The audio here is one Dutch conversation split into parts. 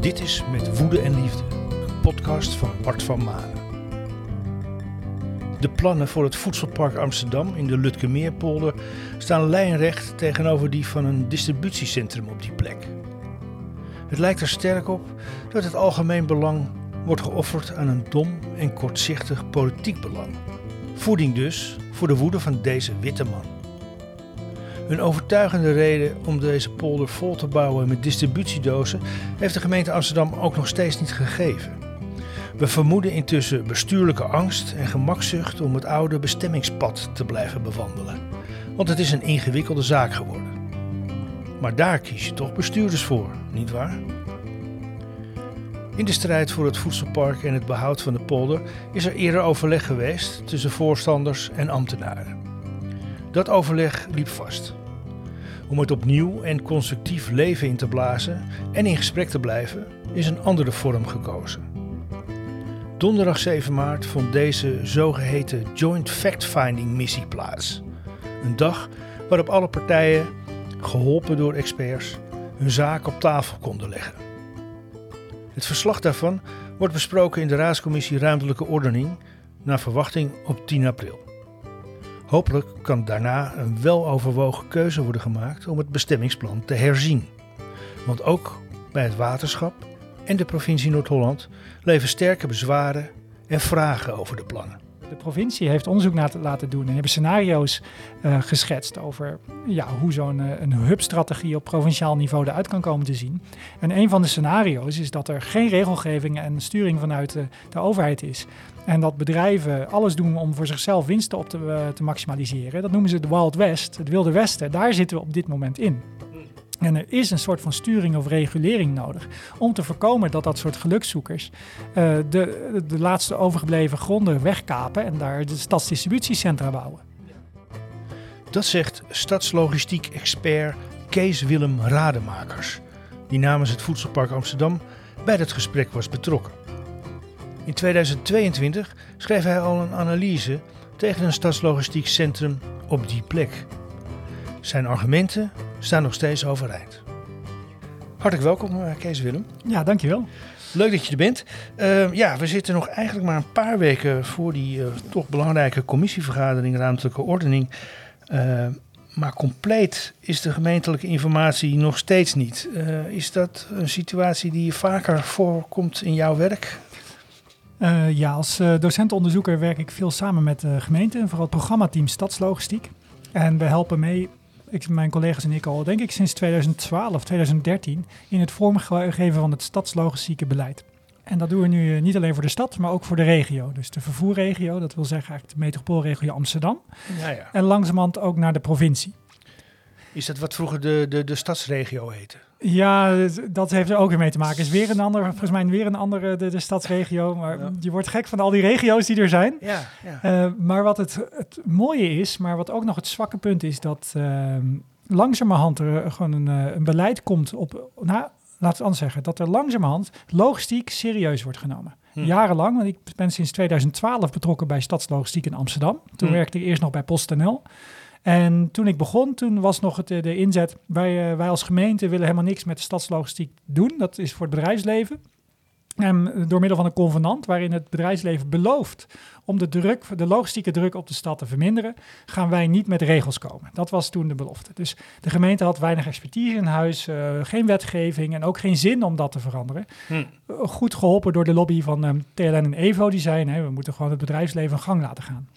Dit is Met Woede en Liefde, een podcast van Bart van Manen. De plannen voor het Voedselpark Amsterdam in de Lutkemeerpolder staan lijnrecht tegenover die van een distributiecentrum op die plek. Het lijkt er sterk op dat het algemeen belang wordt geofferd aan een dom en kortzichtig politiek belang. Voeding dus voor de woede van deze witte man. Een overtuigende reden om deze polder vol te bouwen met distributiedozen heeft de gemeente Amsterdam ook nog steeds niet gegeven. We vermoeden intussen bestuurlijke angst en gemakzucht om het oude bestemmingspad te blijven bewandelen. Want het is een ingewikkelde zaak geworden. Maar daar kies je toch bestuurders voor, nietwaar? In de strijd voor het voedselpark en het behoud van de polder is er eerder overleg geweest tussen voorstanders en ambtenaren. Dat overleg liep vast. Om het opnieuw en constructief leven in te blazen en in gesprek te blijven, is een andere vorm gekozen. Donderdag 7 maart vond deze zogeheten Joint Fact-Finding missie plaats. Een dag waarop alle partijen, geholpen door experts, hun zaak op tafel konden leggen. Het verslag daarvan wordt besproken in de Raadscommissie Ruimtelijke Ordening, naar verwachting op 10 april. Hopelijk kan daarna een weloverwogen keuze worden gemaakt om het bestemmingsplan te herzien. Want ook bij het waterschap en de provincie Noord-Holland leven sterke bezwaren en vragen over de plannen. De provincie heeft onderzoek laten doen en hebben scenario's geschetst over hoe zo'n hubstrategie op provinciaal niveau eruit kan komen te zien. En een van de scenario's is dat er geen regelgeving en sturing vanuit de overheid is. En dat bedrijven alles doen om voor zichzelf winsten op te maximaliseren. Dat noemen ze de Wild West, het Wilde Westen. Daar zitten we op dit moment in. En er is een soort van sturing of regulering nodig om te voorkomen dat dat soort gelukszoekers de laatste overgebleven gronden wegkapen en daar de stadsdistributiecentra bouwen. Dat zegt stadslogistiek-expert Kees Willem Rademakers, die namens het Voedselpark Amsterdam bij dat gesprek was betrokken. In 2022 schreef hij al een analyse tegen een stadslogistiek centrum op die plek. Zijn argumenten staan nog steeds overeind. Hartelijk welkom, Kees Willem. Ja, dankjewel. Leuk dat je er bent. We zitten nog eigenlijk maar een paar weken voor die toch belangrijke commissievergadering Ruimtelijke Ordening. Maar compleet is de gemeentelijke informatie nog steeds niet. Is dat een situatie die vaker voorkomt in jouw werk? Als docent-onderzoeker werk ik veel samen met de gemeente en vooral het programmateam Stadslogistiek. En we helpen mee, mijn collega's en ik al, denk ik sinds 2012, 2013, in het vormgeven van het stadslogistieke beleid. En dat doen we nu niet alleen voor de stad, maar ook voor de regio. Dus de vervoerregio, dat wil zeggen eigenlijk de metropoolregio Amsterdam. Ja. En langzamerhand ook naar de provincie. Is dat wat vroeger de stadsregio heette? Ja, dat heeft er ook weer mee te maken. Is weer een ander, volgens mij weer een andere de stadsregio. Maar je wordt gek van al die regio's die er zijn. Ja. Maar wat het mooie is, maar wat ook nog het zwakke punt is, dat langzamerhand er gewoon een beleid komt op. Laten we het anders zeggen, dat er langzamerhand logistiek serieus wordt genomen. Jarenlang, want ik ben sinds 2012 betrokken bij Stadslogistiek in Amsterdam. Toen werkte ik eerst nog bij PostNL. En toen ik begon, toen was nog de inzet, wij als gemeente willen helemaal niks met de stadslogistiek doen. Dat is voor het bedrijfsleven. En door middel van een convenant waarin het bedrijfsleven belooft om de logistieke druk op de stad te verminderen, gaan wij niet met regels komen. Dat was toen de belofte. Dus de gemeente had weinig expertise in huis, geen wetgeving en ook geen zin om dat te veranderen. Goed geholpen door de lobby van TLN en EVO, die zeiden, we moeten gewoon het bedrijfsleven een gang laten gaan.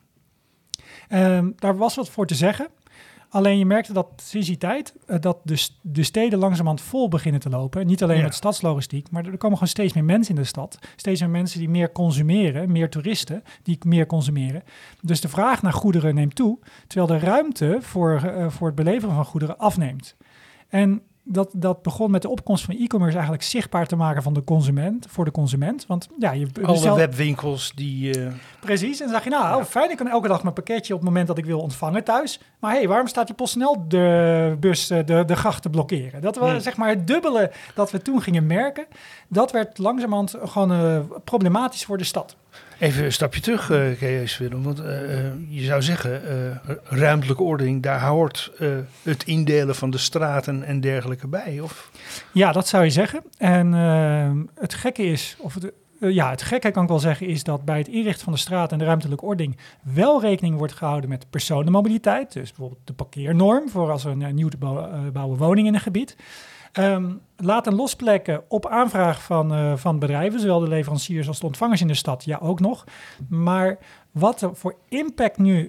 Daar was wat voor te zeggen. Alleen je merkte dat sinds die tijd dat de steden langzamerhand vol beginnen te lopen. Niet alleen met stadslogistiek, maar er komen gewoon steeds meer mensen in de stad. Steeds meer mensen die meer consumeren, meer toeristen die meer consumeren. Dus de vraag naar goederen neemt toe, terwijl de ruimte voor het beleveren van goederen afneemt. En dat begon met de opkomst van e-commerce eigenlijk zichtbaar te maken van voor de consument. Want alle webwinkels die... Precies, en dan zag je, fijn, ik kan elke dag mijn pakketje op het moment dat ik wil ontvangen thuis. Maar waarom staat die PostNL de bus de gracht te blokkeren? Dat was zeg maar het dubbele dat we toen gingen merken. Dat werd langzamerhand gewoon problematisch voor de stad. Even een stapje terug, Kees Willem. Want je zou zeggen, ruimtelijke ordening, daar hoort het indelen van de straten en dergelijke bij, of? Ja, dat zou je zeggen. En het gekke is, het gekke kan ik wel zeggen, is dat bij het inrichten van de straat en de ruimtelijke ordening wel rekening wordt gehouden met personenmobiliteit. Dus bijvoorbeeld de parkeernorm voor als er een nieuw te bouwen woning in een gebied. Laten losplekken op aanvraag van bedrijven, zowel de leveranciers als de ontvangers in de stad, ja ook nog. Maar wat er voor impact nu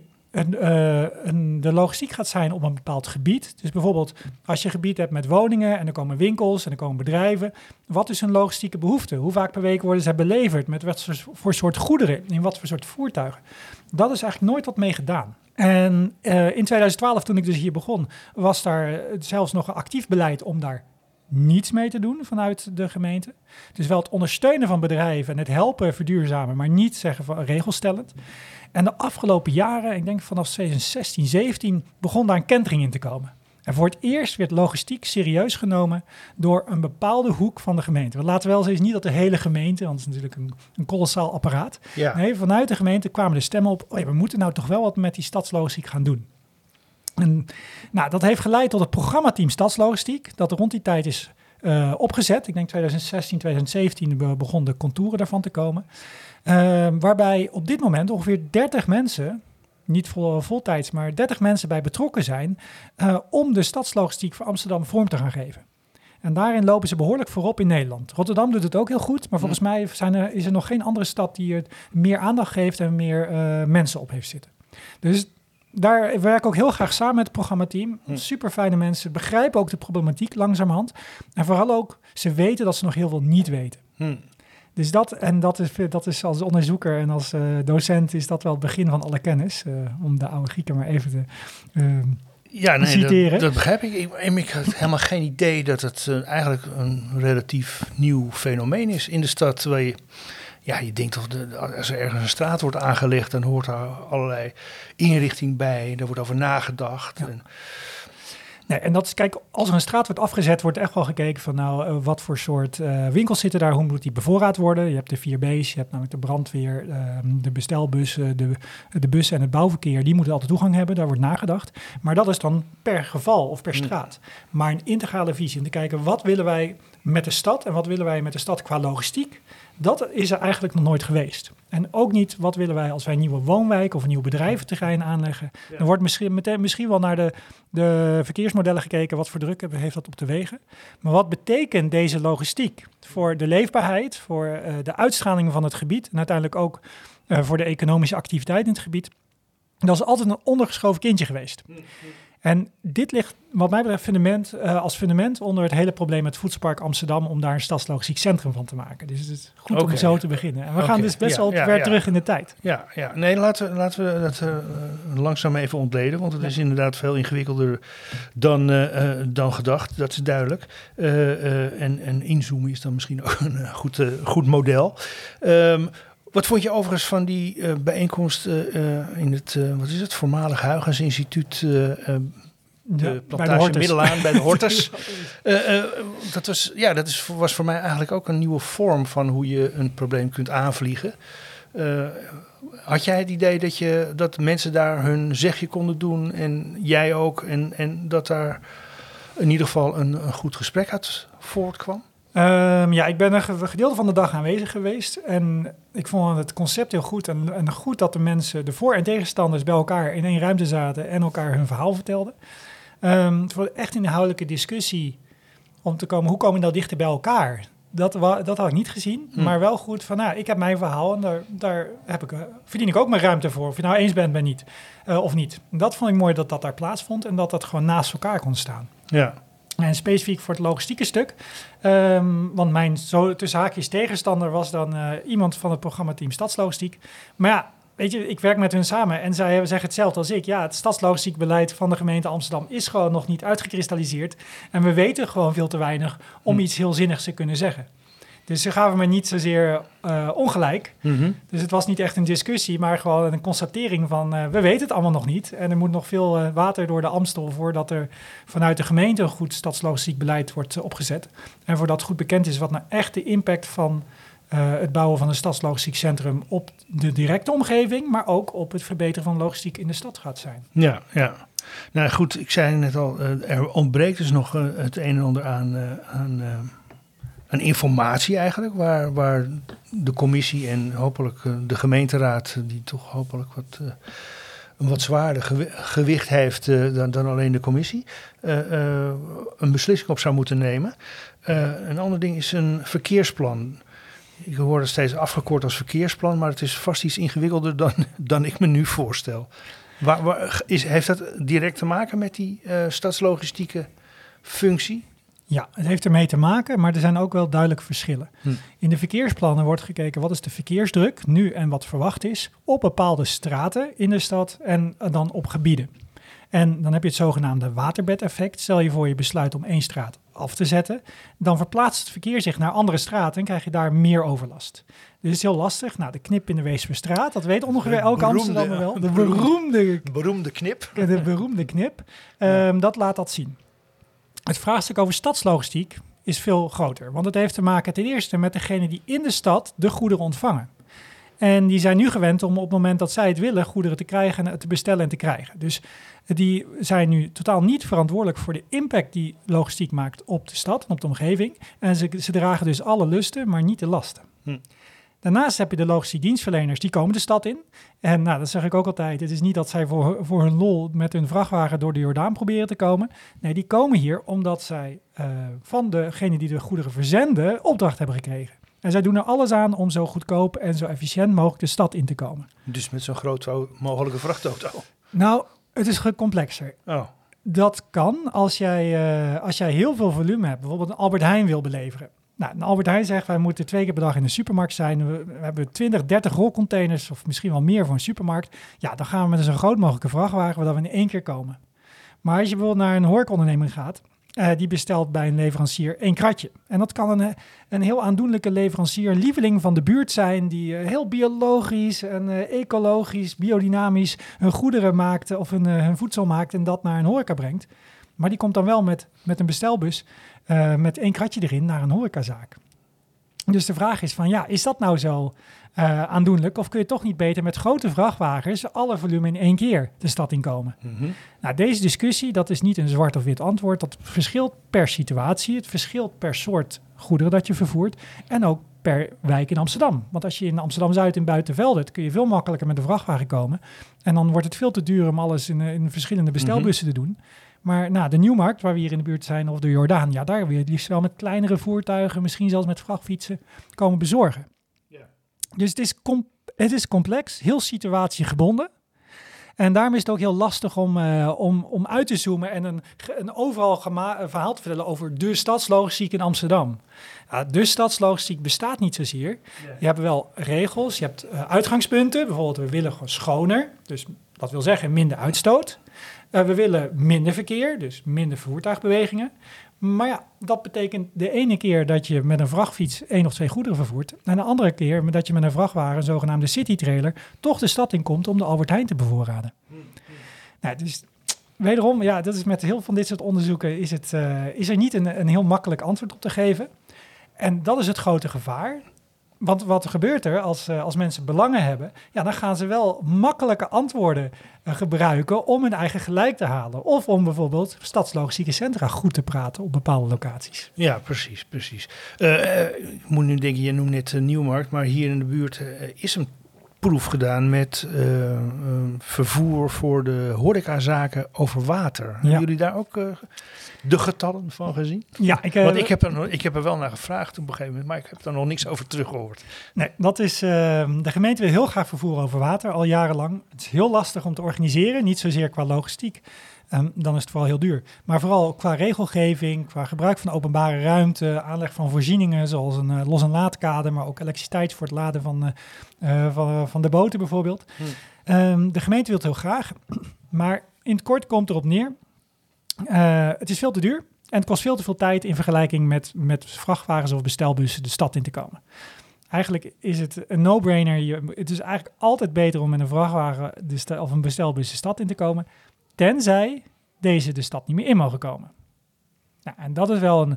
de logistiek gaat zijn op een bepaald gebied. Dus bijvoorbeeld als je een gebied hebt met woningen en er komen winkels en er komen bedrijven. Wat is hun logistieke behoefte? Hoe vaak per week worden ze beleverd? Met wat voor soort goederen? In wat voor soort voertuigen? Dat is eigenlijk nooit wat mee gedaan. En in 2012, toen ik dus hier begon, was daar zelfs nog een actief beleid om daar niets mee te doen vanuit de gemeente. Dus wel het ondersteunen van bedrijven en het helpen verduurzamen, maar niet zeggen van regelstellend. En de afgelopen jaren, ik denk vanaf 2016, 17, begon daar een kentering in te komen. En voor het eerst werd logistiek serieus genomen door een bepaalde hoek van de gemeente. We laten wel steeds niet dat de hele gemeente, want het is natuurlijk een kolossaal apparaat. Ja. Nee, vanuit de gemeente kwamen de stemmen op, we moeten nou toch wel wat met die stadslogistiek gaan doen. En dat heeft geleid tot het programmateam Stadslogistiek, dat rond die tijd is opgezet. Ik denk 2016, 2017 begon de contouren daarvan te komen. Waarbij op dit moment ongeveer 30 mensen, niet voltijds, maar 30 mensen bij betrokken zijn om de stadslogistiek voor Amsterdam vorm te gaan geven. En daarin lopen ze behoorlijk voorop in Nederland. Rotterdam doet het ook heel goed, maar volgens mij is er nog geen andere stad die er meer aandacht geeft en meer mensen op heeft zitten. Dus daar werk ik ook heel graag samen met het programmateam. Super fijne mensen, begrijpen ook de problematiek langzamerhand. En vooral ook, ze weten dat ze nog heel veel niet weten. Dus dat is als onderzoeker en als docent is dat wel het begin van alle kennis. Om de oude Grieken maar even te citeren. Dat begrijp ik. Ik had helemaal geen idee dat het eigenlijk een relatief nieuw fenomeen is in de stad. Waar je denkt, als er ergens een straat wordt aangelegd, dan hoort daar allerlei inrichting bij. Daar wordt over nagedacht. Ja. Nee, en dat is, kijk, als er een straat wordt afgezet, wordt echt wel gekeken van wat voor soort winkels zitten daar, hoe moet die bevoorraad worden? Je hebt de 4B's, je hebt namelijk de brandweer, de bestelbussen, de bussen en het bouwverkeer, die moeten altijd toegang hebben, daar wordt nagedacht. Maar dat is dan per geval of per straat. Maar een integrale visie om te kijken, wat willen wij met de stad en wat willen wij met de stad qua logistiek? Dat is er eigenlijk nog nooit geweest. En ook niet, wat willen wij als wij een nieuwe woonwijk of een nieuw bedrijventerrein aanleggen. Ja. Dan wordt misschien wel naar de verkeersmodellen gekeken, wat voor druk heeft dat op de wegen. Maar wat betekent deze logistiek voor de leefbaarheid, voor de uitstraling van het gebied en uiteindelijk ook voor de economische activiteit in het gebied? Dat is altijd een ondergeschoven kindje geweest. En dit ligt, wat mij betreft, als fundament onder het hele probleem met Voedselpark Amsterdam, om daar een stadslogistiek centrum van te maken. Dus het is goed om zo te beginnen. En we gaan dus best wel ver terug in de tijd. Ja. Nee, laten we dat langzaam even ontleden, want het is inderdaad veel ingewikkelder dan gedacht. Dat is duidelijk. En inzoomen is dan misschien ook een goed model. Wat vond je overigens van die bijeenkomst in het voormalig Huygens Instituut, de plantage Middelaan bij de Hortus? Dat was voor mij eigenlijk ook een nieuwe vorm van hoe je een probleem kunt aanvliegen. Had jij het idee dat mensen daar hun zegje konden doen en jij ook en dat daar in ieder geval een goed gesprek uit voortkwam? Ik ben een gedeelte van de dag aanwezig geweest en ik vond het concept heel goed en goed dat de mensen, de voor- en tegenstanders, bij elkaar in één ruimte zaten en elkaar hun verhaal vertelden. Het was echt een inhoudelijke discussie om te komen, hoe komen we nou dichter bij elkaar? Dat had ik niet gezien, maar wel goed van, ik heb mijn verhaal en daar verdien ik ook mijn ruimte voor. Of je nou eens bent niet, of niet. Dat vond ik mooi dat daar plaatsvond en dat gewoon naast elkaar kon staan. Ja. En specifiek voor het logistieke stuk. Want mijn tussen haakjes tegenstander was dan iemand van het programmateam Stadslogistiek. Maar ja, weet je, ik werk met hun samen en zij zeggen hetzelfde als ik. Ja, het stadslogistiek beleid van de gemeente Amsterdam is gewoon nog niet uitgekristalliseerd. En we weten gewoon veel te weinig om iets heel zinnigs te kunnen zeggen. Dus ze gaven me niet zozeer ongelijk. Mm-hmm. Dus het was niet echt een discussie, maar gewoon een constatering van we weten het allemaal nog niet. En er moet nog veel water door de Amstel voordat er vanuit de gemeente een goed stadslogistiek beleid wordt opgezet. En voordat goed bekend is wat nou echt de impact van het bouwen van een stadslogistiek centrum op de directe omgeving, maar ook op het verbeteren van logistiek in de stad gaat zijn. Ja. Nou goed, ik zei net al, er ontbreekt dus nog het een en ander aan informatie eigenlijk, waar de commissie en hopelijk de gemeenteraad, die toch hopelijk een wat zwaarder gewicht heeft dan alleen de commissie, een beslissing op zou moeten nemen. Een ander ding is een verkeersplan. Ik hoor het steeds afgekort als verkeersplan, maar het is vast iets ingewikkelder dan ik me nu voorstel. Heeft dat direct te maken met die stadslogistieke functie? Ja, het heeft ermee te maken, maar er zijn ook wel duidelijke verschillen. In de verkeersplannen wordt gekeken wat is de verkeersdruk nu en wat verwacht is op bepaalde straten in de stad en dan op gebieden. En dan heb je het zogenaamde waterbedeffect. Stel je voor je besluit om 1 straat af te zetten, dan verplaatst het verkeer zich naar andere straten en krijg je daar meer overlast. Dus het is heel lastig. Nou, de knip in de Weesperstraat, dat weet ongeveer elke Amsterdammer wel. De beroemde knip. De beroemde knip, dat laat dat zien. Het vraagstuk over stadslogistiek is veel groter. Want het heeft te maken ten eerste met degene die in de stad de goederen ontvangen. En die zijn nu gewend om op het moment dat zij het willen goederen te krijgen, en te bestellen en te krijgen. Dus die zijn nu totaal niet verantwoordelijk voor de impact die logistiek maakt op de stad en op de omgeving. En ze dragen dus alle lusten, maar niet de lasten. Daarnaast heb je de logistiek dienstverleners, die komen de stad in. En nou, dat zeg ik ook altijd, het is niet dat zij voor hun lol met hun vrachtwagen door de Jordaan proberen te komen. Nee, die komen hier omdat zij van degene die de goederen verzenden opdracht hebben gekregen. En zij doen er alles aan om zo goedkoop en zo efficiënt mogelijk de stad in te komen. Dus met zo'n groot mogelijke vrachtauto? Nou, het is complexer. Oh. Dat kan als jij heel veel volume hebt, bijvoorbeeld een Albert Heijn wil beleveren. Nou, een Albert Heijn zegt, wij moeten 2 keer per dag in de supermarkt zijn. We hebben 20, 30 rolcontainers of misschien wel meer voor een supermarkt. Ja, dan gaan we met zo'n groot mogelijke vrachtwagen, waar we in 1 keer komen. Maar als je bijvoorbeeld naar een horecaonderneming gaat, die bestelt bij een leverancier 1 kratje. En dat kan een heel aandoenlijke leverancier, een lieveling van de buurt zijn, die heel biologisch en ecologisch, biodynamisch hun goederen maakt of hun voedsel maakt en dat naar een horeca brengt. Maar die komt dan wel met een bestelbus met 1 kratje erin naar een horecazaak. Dus de vraag is van, ja, is dat nou zo aandoenlijk? Of kun je toch niet beter met grote vrachtwagens alle volume in 1 keer de stad inkomen? Nou, deze discussie, dat is niet een zwart of wit antwoord. Dat verschilt per situatie. Het verschilt per soort goederen dat je vervoert. En ook per wijk in Amsterdam. Want als je in Amsterdam-Zuid in Buitenveldert, kun je veel makkelijker met een vrachtwagen komen. En dan wordt het veel te duur om alles in verschillende bestelbussen te doen. Maar nou, de Nieuwmarkt, waar we hier in de buurt zijn, of de Jordaan, ja, daar weer liefst wel met kleinere voertuigen, misschien zelfs met vrachtfietsen, komen bezorgen. Yeah. Dus het is complex, heel situatiegebonden. En daarom is het ook heel lastig om uit te zoomen en een overal verhaal te vertellen over de stadslogistiek in Amsterdam. De stadslogistiek bestaat niet zozeer. Yeah. Je hebt wel regels, je hebt uitgangspunten. Bijvoorbeeld, we willen gewoon schoner, dus dat wil zeggen minder uitstoot. We willen minder verkeer, dus minder voertuigbewegingen. Maar ja, dat betekent de ene keer dat je met een vrachtfiets 1 of 2 goederen vervoert. En de andere keer dat je met een vrachtwagen, een zogenaamde citytrailer, toch de stad inkomt om de Albert Heijn te bevoorraden. Nou, dus wederom, ja, dat is met heel veel van dit soort onderzoeken is er niet een heel makkelijk antwoord op te geven. En dat is het grote gevaar. Want wat gebeurt er als mensen belangen hebben? Ja, dan gaan ze wel makkelijke antwoorden gebruiken om hun eigen gelijk te halen. Of om bijvoorbeeld stadslogistieke centra goed te praten op bepaalde locaties. Ja, precies. Ik moet nu denken, je noemt net Nieuwmarkt, maar hier in de buurt is een proef gedaan met vervoer voor de horecazaken over water. Ja. Hebben jullie daar ook de getallen van gezien? Ja, want ik heb er wel naar gevraagd op een gegeven moment, maar ik heb daar nog niks over teruggehoord. Nee, dat is de gemeente wil heel graag vervoer over water, al jarenlang. Het is heel lastig om te organiseren, niet zozeer qua logistiek. Dan is het vooral heel duur. Maar vooral qua regelgeving, qua gebruik van openbare ruimte, aanleg van voorzieningen zoals een los- en laadkade, maar ook elektriciteit voor het laden van de boten bijvoorbeeld. De gemeente wil het heel graag, maar in het kort komt erop neer. Het is veel te duur en het kost veel te veel tijd in vergelijking met vrachtwagens of bestelbussen de stad in te komen. Eigenlijk is het een no-brainer. Het is eigenlijk altijd beter om met een vrachtwagen of een bestelbus de stad in te komen, tenzij deze de stad niet meer in mogen komen. Nou, en dat is wel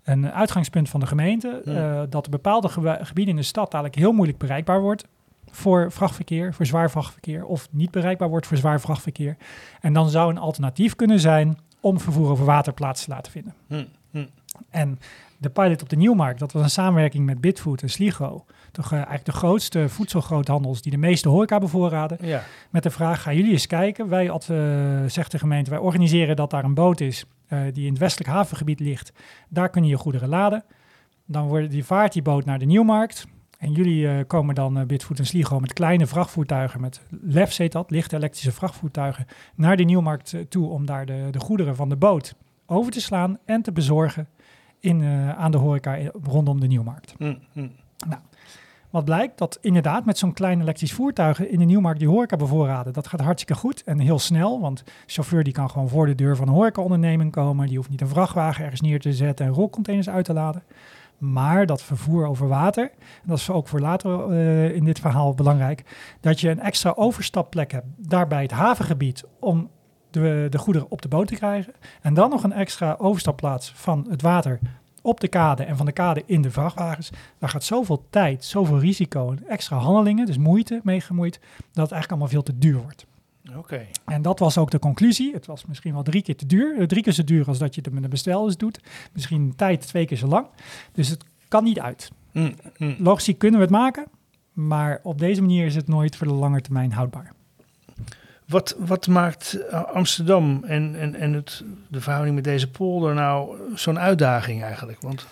een uitgangspunt van de gemeente, dat bepaalde gebieden in de stad eigenlijk heel moeilijk bereikbaar wordt voor vrachtverkeer, voor zwaar vrachtverkeer, of niet bereikbaar wordt voor zwaar vrachtverkeer. En dan zou een alternatief kunnen zijn om vervoer over water plaats te laten vinden. En de pilot op de Nieuwmarkt, dat was een samenwerking met Bitfood en Sligo. Toch eigenlijk de grootste voedselgroothandels die de meeste horeca bevoorraden. Ja. Met de vraag, gaan jullie eens kijken? Wij, zegt de gemeente, wij organiseren dat daar een boot is die in het westelijk havengebied ligt. Daar kunnen je goederen laden. Dan vaart die boot naar de Nieuwmarkt. En jullie komen dan, Bitfood en Sligo, met kleine vrachtvoertuigen, met LEF's heet dat, lichte elektrische vrachtvoertuigen, naar de Nieuwmarkt toe om daar de goederen van de boot over te slaan en te bezorgen aan de horeca rondom de Nieuwmarkt. Nou, wat blijkt? Dat inderdaad met zo'n klein elektrisch voertuigen in de Nieuwmarkt die horeca bevoorraden, dat gaat hartstikke goed en heel snel, want de chauffeur die kan gewoon voor de deur van een horecaonderneming komen, die hoeft niet een vrachtwagen ergens neer te zetten en rolcontainers uit te laden. Maar dat vervoer over water, en dat is ook voor later in dit verhaal belangrijk, dat je een extra overstapplek hebt daar bij het havengebied om de goederen op de boot te krijgen. En dan nog een extra overstapplaats van het water op de kade en van de kade in de vrachtwagens. Daar gaat zoveel tijd, zoveel risico en extra handelingen, dus moeite mee gemoeid, dat het eigenlijk allemaal veel te duur wordt. Okay. En dat was ook de conclusie. Het was misschien wel 3 keer te duur. 3 keer zo duur als dat je het met een bestelbus doet. Misschien tijd 2 keer zo lang. Dus het kan niet uit. Logistiek kunnen we het maken, maar op deze manier is het nooit voor de lange termijn houdbaar. Wat maakt Amsterdam en de verhouding met deze polder nou zo'n uitdaging eigenlijk? Want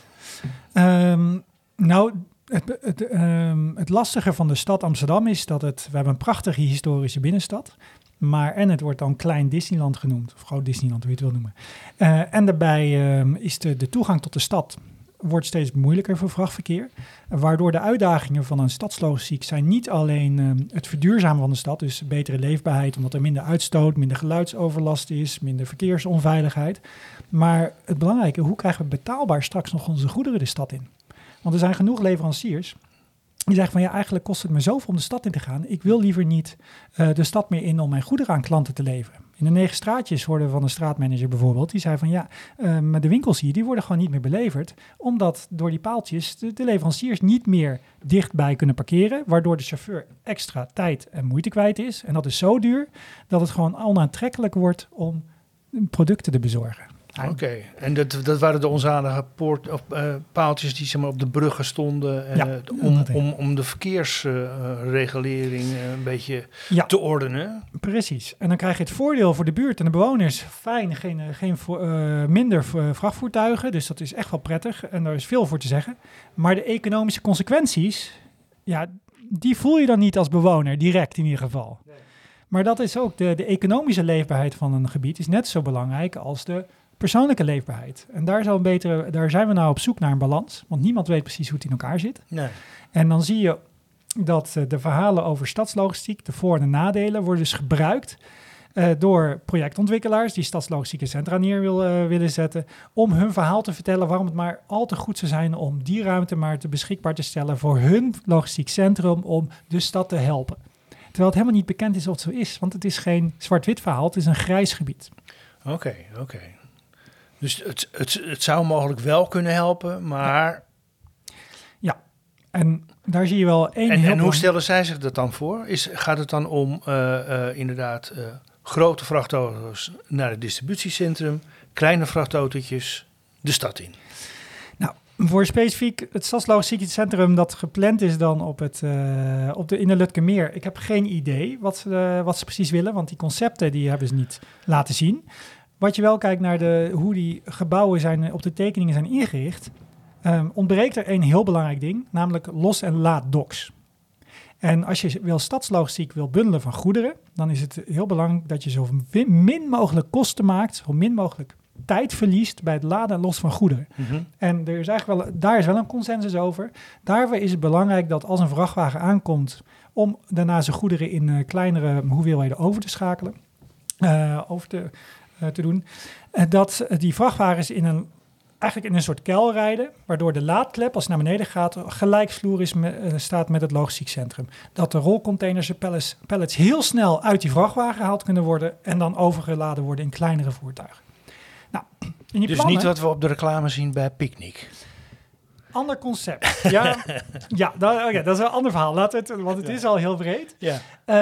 het lastige van de stad Amsterdam is dat we hebben een prachtige historische binnenstad. En het wordt dan Klein Disneyland genoemd, of Groot Disneyland, hoe je het wil noemen. En daarbij is de toegang tot de stad wordt steeds moeilijker voor vrachtverkeer. Waardoor de uitdagingen van een stadslogistiek zijn niet alleen het verduurzamen van de stad, dus betere leefbaarheid, omdat er minder uitstoot, minder geluidsoverlast is, minder verkeersonveiligheid. Maar het belangrijke, hoe krijgen we betaalbaar straks nog onze goederen de stad in? Want er zijn genoeg leveranciers die zeggen van eigenlijk kost het me zoveel om de stad in te gaan. Ik wil liever niet de stad meer in om mijn goederen aan klanten te leveren. In de 9 straatjes hoorden we van een straatmanager bijvoorbeeld. Die zei van maar de winkels hier, die worden gewoon niet meer beleverd. Omdat door die paaltjes de leveranciers niet meer dichtbij kunnen parkeren. Waardoor de chauffeur extra tijd en moeite kwijt is. En dat is zo duur dat het gewoon onaantrekkelijk wordt om producten te bezorgen. Oké, en dat waren de onzalige paaltjes die zeg maar, op de bruggen stonden om de verkeersregulering een beetje te ordenen. Precies, en dan krijg je het voordeel voor de buurt en de bewoners. Fijn, minder vrachtvoertuigen, dus dat is echt wel prettig en daar is veel voor te zeggen. Maar de economische consequenties, die voel je dan niet als bewoner, direct in ieder geval. Nee. Maar dat is ook, de economische leefbaarheid van een gebied is net zo belangrijk als de persoonlijke leefbaarheid. En daar zijn we nou op zoek naar een balans. Want niemand weet precies hoe het in elkaar zit. Nee. En dan zie je dat de verhalen over stadslogistiek, de voor- en de nadelen, worden dus gebruikt door projectontwikkelaars die stadslogistieke centra neer willen zetten, om hun verhaal te vertellen waarom het maar al te goed zou zijn om die ruimte maar beschikbaar te stellen voor hun logistiek centrum om de stad te helpen. Terwijl het helemaal niet bekend is of het zo is, want het is geen zwart-wit verhaal, het is een grijs gebied. Oké. Dus het zou mogelijk wel kunnen helpen, maar... Ja, en daar zie je wel één... En hoe stellen zij zich dat dan voor? Gaat het dan om inderdaad grote vrachtauto's naar het distributiecentrum, kleine vrachtautootjes de stad in? Nou, voor specifiek het stadslogistiek centrum dat gepland is dan in de Lutkemeer. Ik heb geen idee wat ze precies willen, want die concepten die hebben ze niet laten zien. Wat je wel kijkt naar hoe die gebouwen op de tekeningen zijn ingericht, ontbreekt er een heel belangrijk ding, namelijk los- en laaddoks. En als je stadslogistiek wil bundelen van goederen, dan is het heel belangrijk dat je zo min mogelijk kosten maakt, zo min mogelijk tijd verliest bij het laden en los van goederen. Mm-hmm. En daar is wel een consensus over. Daarvoor is het belangrijk dat als een vrachtwagen aankomt, om daarna zijn goederen in kleinere hoeveelheden over te schakelen, te doen. Dat die vrachtwagens eigenlijk in een soort kuil rijden, waardoor de laadklep, als het naar beneden gaat, gelijkvloer staat met het logistiek centrum. Dat de rolcontainers en pallets heel snel uit die vrachtwagen gehaald kunnen worden en dan overgeladen worden in kleinere voertuigen. Nou, Dus plannen, niet wat we op de reclame zien bij Picnic. Ander concept. Dat is een ander verhaal. Want het is al heel breed. Ja.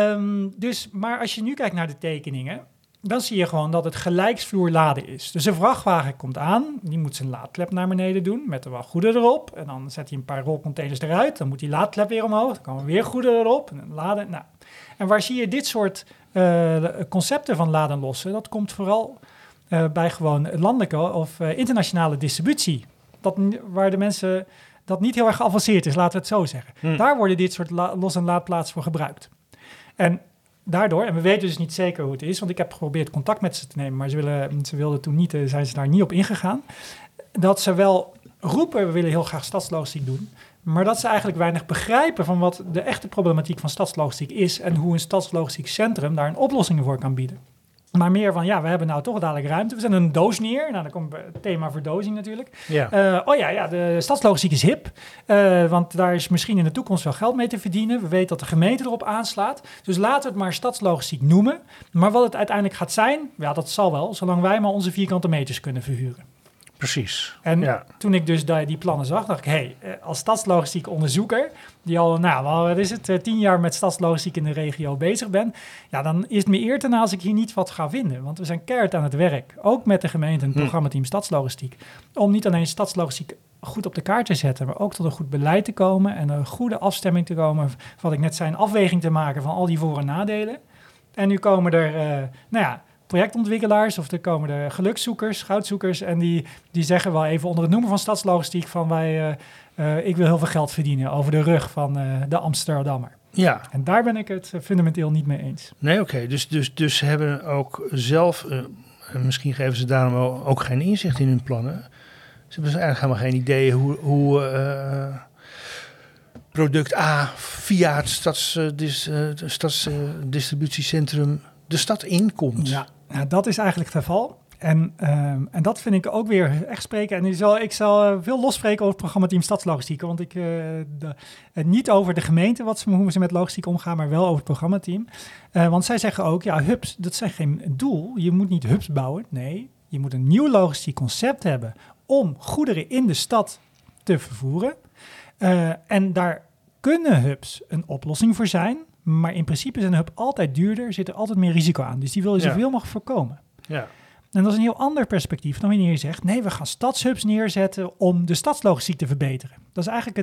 Maar als je nu kijkt naar de tekeningen, dan zie je gewoon dat het gelijksvloer laden is. Dus een vrachtwagen komt aan, die moet zijn laadklep naar beneden doen, met er wel goederen erop. En dan zet hij een paar rolcontainers eruit, dan moet die laadklep weer omhoog, dan komen weer goederen erop en dan laden. Nou. En waar zie je dit soort concepten van laden en lossen? Dat komt vooral bij gewoon landelijke of internationale distributie. Waar de mensen dat niet heel erg geavanceerd is, laten we het zo zeggen. Daar worden dit soort los- en laadplaatsen voor gebruikt. En daardoor, en we weten dus niet zeker hoe het is, want ik heb geprobeerd contact met ze te nemen, maar ze wilden toen niet, zijn ze daar niet op ingegaan, dat ze wel roepen, we willen heel graag stadslogistiek doen, maar dat ze eigenlijk weinig begrijpen van wat de echte problematiek van stadslogistiek is en hoe een stadslogistiek centrum daar een oplossing voor kan bieden. Maar meer van, we hebben nou toch dadelijk ruimte. We zetten een doos neer. Nou, dan komt het thema verdozing natuurlijk. Ja. De stadslogistiek is hip. Want daar is misschien in de toekomst wel geld mee te verdienen. We weten dat de gemeente erop aanslaat. Dus laten we het maar stadslogistiek noemen. Maar wat het uiteindelijk gaat zijn, dat zal wel. Zolang wij maar onze vierkante meters kunnen verhuren. Precies. En toen ik dus die plannen zag, dacht ik, als stadslogistiek onderzoeker, die al, 10 jaar met stadslogistiek in de regio bezig ben, dan is het me eer te na als ik hier niet wat ga vinden. Want we zijn keihard aan het werk, ook met de gemeente en het programmateam Stadslogistiek, om niet alleen stadslogistiek goed op de kaart te zetten, maar ook tot een goed beleid te komen en een goede afstemming te komen, wat ik net zei, een afweging te maken van al die voor- en nadelen. En nu komen er, projectontwikkelaars of er komen de gelukszoekers, goudzoekers en die zeggen wel even onder het noemen van stadslogistiek van ik wil heel veel geld verdienen over de rug van de Amsterdammer. Ja. En daar ben ik het fundamenteel niet mee eens. Nee, oké. Dus ze hebben ook zelf, misschien geven ze daarom ook geen inzicht in hun plannen. Ze hebben dus eigenlijk helemaal geen idee hoe product A via het stadsdistributiecentrum de stad inkomt. Ja. Nou, dat is eigenlijk het geval. En dat vind ik ook weer echt spreken. En ik zal veel losspreken over het programmateam Stadslogistiek. Want niet over de gemeente, hoe ze met logistiek omgaan, maar wel over het programmateam. Want zij zeggen ook, hubs, dat zijn geen doel. Je moet niet hubs bouwen. Nee, je moet een nieuw logistiek concept hebben om goederen in de stad te vervoeren. En daar kunnen hubs een oplossing voor zijn. Maar in principe is een hub altijd duurder, zit er altijd meer risico aan. Dus die wil je zoveel mogelijk voorkomen. Ja. En dat is een heel ander perspectief dan wanneer je zegt, nee, we gaan stadshubs neerzetten om de stadslogistiek te verbeteren. Dat is eigenlijk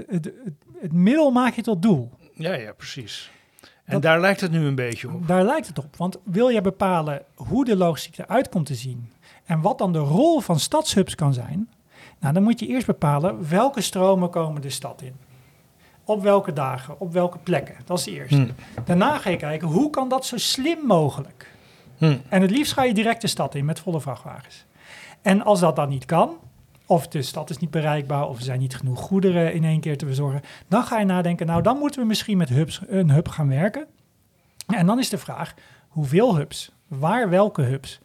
het middel maak je tot doel. Ja, precies. En daar lijkt het nu een beetje op. Daar lijkt het op, want wil je bepalen hoe de logistiek eruit komt te zien en wat dan de rol van stadshubs kan zijn, dan moet je eerst bepalen welke stromen komen de stad in. Op welke dagen, op welke plekken. Dat is de eerste. Daarna ga je kijken, hoe kan dat zo slim mogelijk? En het liefst ga je direct de stad in met volle vrachtwagens. En als dat dan niet kan, of de stad is niet bereikbaar, of er zijn niet genoeg goederen in één keer te verzorgen, dan ga je nadenken, dan moeten we misschien met een hub gaan werken. En dan is de vraag, hoeveel hubs? Waar welke hubs?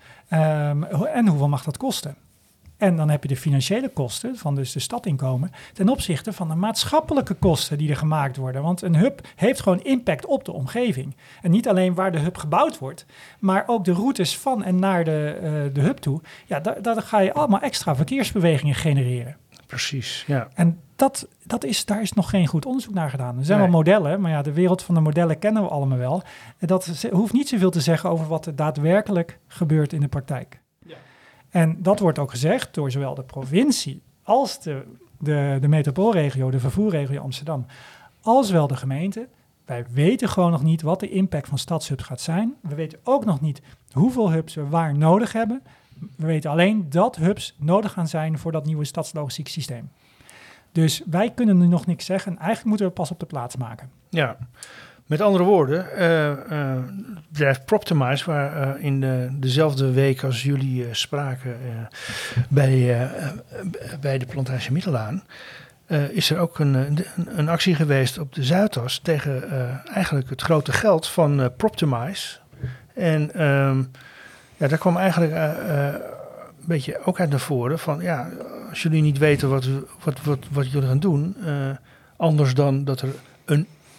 En hoeveel mag dat kosten? En dan heb je de financiële kosten van dus de stadinkomen ten opzichte van de maatschappelijke kosten die er gemaakt worden. Want een hub heeft gewoon impact op de omgeving. En niet alleen waar de hub gebouwd wordt, maar ook de routes van en naar de hub toe. Ja, daar ga je allemaal extra verkeersbewegingen genereren. Precies, ja. En daar is nog geen goed onderzoek naar gedaan. Er zijn wel modellen, maar de wereld van de modellen kennen we allemaal wel. En dat hoeft niet zoveel te zeggen over wat er daadwerkelijk gebeurt in de praktijk. Ja. En dat wordt ook gezegd door zowel de provincie als de metropoolregio, de vervoerregio Amsterdam, als wel de gemeente. Wij weten gewoon nog niet wat de impact van stadshubs gaat zijn. We weten ook nog niet hoeveel hubs we waar nodig hebben. We weten alleen dat hubs nodig gaan zijn voor dat nieuwe stadslogistiek systeem. Dus wij kunnen nu nog niks zeggen. Eigenlijk moeten we pas op de plaats maken. Ja, met andere woorden, het bedrijf Proptimize, waar in dezelfde week als jullie spraken bij de Plantage Middelaan, is er ook een actie geweest op de Zuidas tegen eigenlijk het grote geld van Proptimize. En daar kwam eigenlijk een beetje ook uit naar voren van, als jullie niet weten wat jullie gaan doen, anders dan dat er een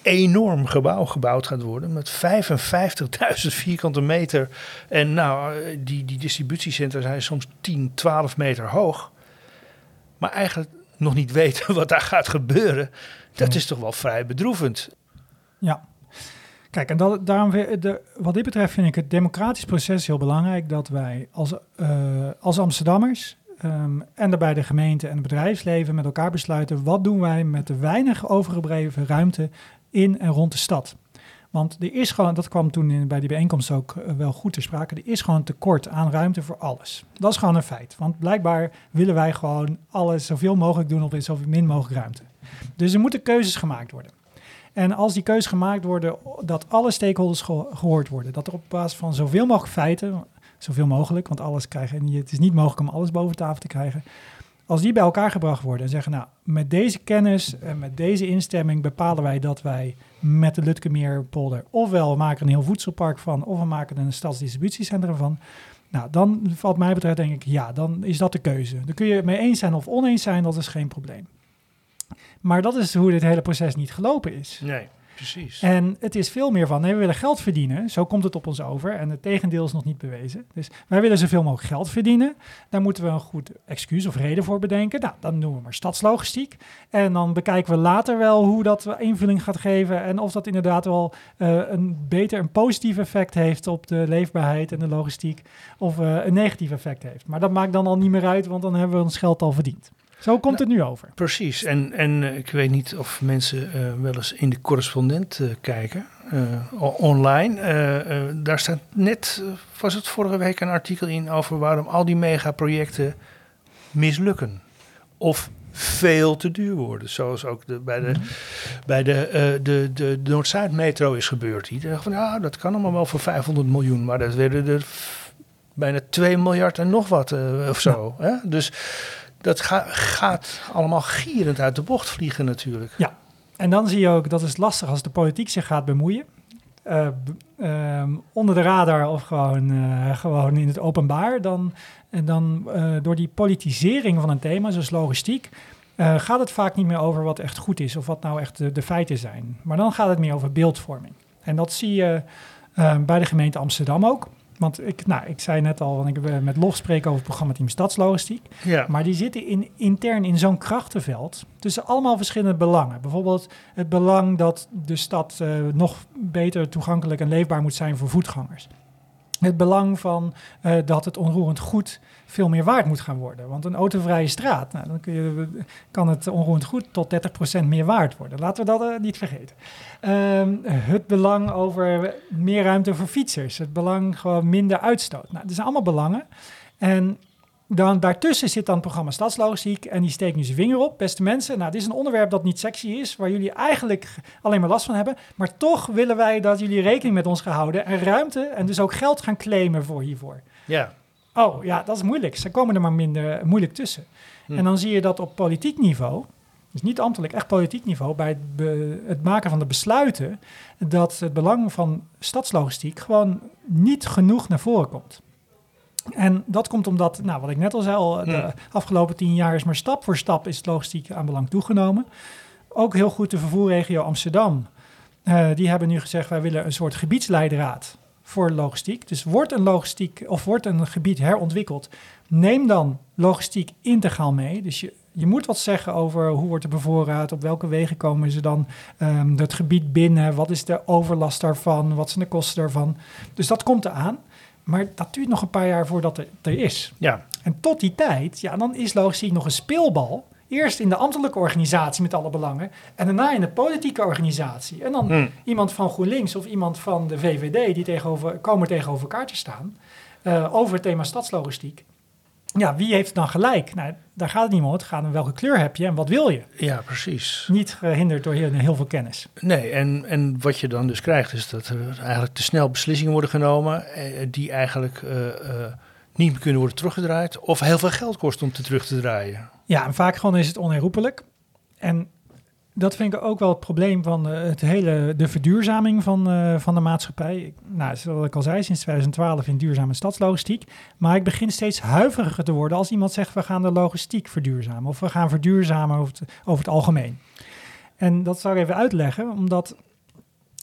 enorm gebouw gebouwd gaat worden met 55.000 vierkante meter. En nou, die distributiecentra zijn soms 10, 12 meter hoog. Maar eigenlijk nog niet weten wat daar gaat gebeuren. Dat is toch wel vrij bedroevend. Ja. Kijk, en daarom wat dit betreft vind ik het democratisch proces heel belangrijk dat wij als Amsterdammers en daarbij de gemeente en het bedrijfsleven met elkaar besluiten wat doen wij met de weinig overgebleven ruimte in en rond de stad. Want er is gewoon, dat kwam toen bij die bijeenkomst ook wel goed ter sprake, er is gewoon tekort aan ruimte voor alles. Dat is gewoon een feit. Want blijkbaar willen wij gewoon alles zoveel mogelijk doen op zoveel min mogelijk ruimte. Dus er moeten keuzes gemaakt worden. En als die keuzes gemaakt worden, dat alle stakeholders gehoord worden. Dat er op basis van zoveel mogelijk feiten, zoveel mogelijk, want alles krijgen, en het is niet mogelijk om alles boven tafel te krijgen. Als die bij elkaar gebracht worden en zeggen, nou, met deze kennis en met deze instemming bepalen wij dat wij met de Lutkemeerpolder ofwel we maken een heel voedselpark van, of we maken er een stadsdistributiecentrum van. Nou, dan wat mij betreft denk ik, ja, dan is dat de keuze. Dan kun je het mee eens zijn of oneens zijn, dat is geen probleem. Maar dat is hoe dit hele proces niet gelopen is. Nee, precies. En het is veel meer van, nee, we willen geld verdienen. Zo komt het op ons over. En het tegendeel is nog niet bewezen. Dus wij willen zoveel mogelijk geld verdienen. Daar moeten we een goed excuus of reden voor bedenken. Nou, dan noemen we maar stadslogistiek. En dan bekijken we later wel hoe dat invulling gaat geven. En of dat inderdaad wel een positief effect heeft op de leefbaarheid en de logistiek. Of een negatief effect heeft. Maar dat maakt dan al niet meer uit, want dan hebben we ons geld al verdiend. Zo komt het nu over. Precies. En ik weet niet of mensen wel eens in de correspondent kijken. Online. Daar staat net, was het vorige week, een artikel in over waarom al die megaprojecten mislukken. Of veel te duur worden. Zoals ook bij de Noord-Zuid-metro is gebeurd. Die dachten van, ja, dat kan allemaal wel voor 500 miljoen. Maar dat werden er bijna 2 miljard en nog wat of zo. Ja. Hè? Dus dat gaat allemaal gierend uit de bocht vliegen natuurlijk. Ja, en dan zie je ook, dat is lastig als de politiek zich gaat bemoeien. Onder de radar of gewoon in het openbaar. Dan door die politisering van een thema, zoals logistiek, gaat het vaak niet meer over wat echt goed is of wat nou echt de feiten zijn. Maar dan gaat het meer over beeldvorming. En dat zie je bij de gemeente Amsterdam ook. Want ik zei net al, want ik met lof spreken over het programmateam Stadslogistiek. Ja. Maar die zitten intern in zo'n krachtenveld tussen allemaal verschillende belangen. Bijvoorbeeld het belang dat de stad nog beter toegankelijk en leefbaar moet zijn voor voetgangers. Het belang van dat het onroerend goed veel meer waard moet gaan worden. Want een autovrije straat, dan kan het onroerend goed tot 30% meer waard worden. Laten we dat niet vergeten. Het belang over meer ruimte voor fietsers. Het belang gewoon minder uitstoot. Nou, dat zijn allemaal belangen. En dan daartussen zit dan het programma Stadslogistiek en die steekt nu zijn vinger op. Beste mensen, nou, dit is een onderwerp dat niet sexy is, waar jullie eigenlijk alleen maar last van hebben. Maar toch willen wij dat jullie rekening met ons gaan houden en ruimte en dus ook geld gaan claimen hiervoor. Ja. Oh ja, dat is moeilijk. Ze komen er maar minder moeilijk tussen. En dan zie je dat op politiek niveau, dus niet ambtelijk, echt politiek niveau, bij het maken van de besluiten, dat het belang van stadslogistiek gewoon niet genoeg naar voren komt. En dat komt omdat, wat ik net al zei, de afgelopen 10 jaar is maar stap voor stap is het logistiek aan belang toegenomen. Ook heel goed de vervoerregio Amsterdam. Die hebben nu gezegd, wij willen een soort gebiedsleidraad voor logistiek. Dus wordt een gebied herontwikkeld, neem dan logistiek integraal mee. Dus je moet wat zeggen over hoe wordt er bevoorraad, op welke wegen komen ze dan het gebied binnen, wat is de overlast daarvan, wat zijn de kosten daarvan. Dus dat komt eraan. Maar dat duurt nog een paar jaar voordat het er is. Ja. En tot die tijd, dan is logistiek nog een speelbal. Eerst in de ambtelijke organisatie met alle belangen. En daarna in de politieke organisatie. En dan iemand van GroenLinks of iemand van de VVD die komen tegenover elkaar te staan. Over het thema stadslogistiek. Ja, wie heeft dan gelijk? Nou, daar gaat het niet om. Het gaat om welke kleur heb je en wat wil je? Ja, precies. Niet gehinderd door heel veel kennis. Nee, en wat je dan dus krijgt is dat er eigenlijk te snel beslissingen worden genomen die eigenlijk niet meer kunnen worden teruggedraaid of heel veel geld kost om terug te draaien. Ja, en vaak gewoon is het onherroepelijk. En dat vind ik ook wel het probleem van de verduurzaming van de maatschappij. Zoals ik al zei, sinds 2012 in duurzame stadslogistiek. Maar ik begin steeds huiveriger te worden als iemand zegt, we gaan de logistiek verduurzamen. Of we gaan verduurzamen over het algemeen. En dat zou ik even uitleggen, omdat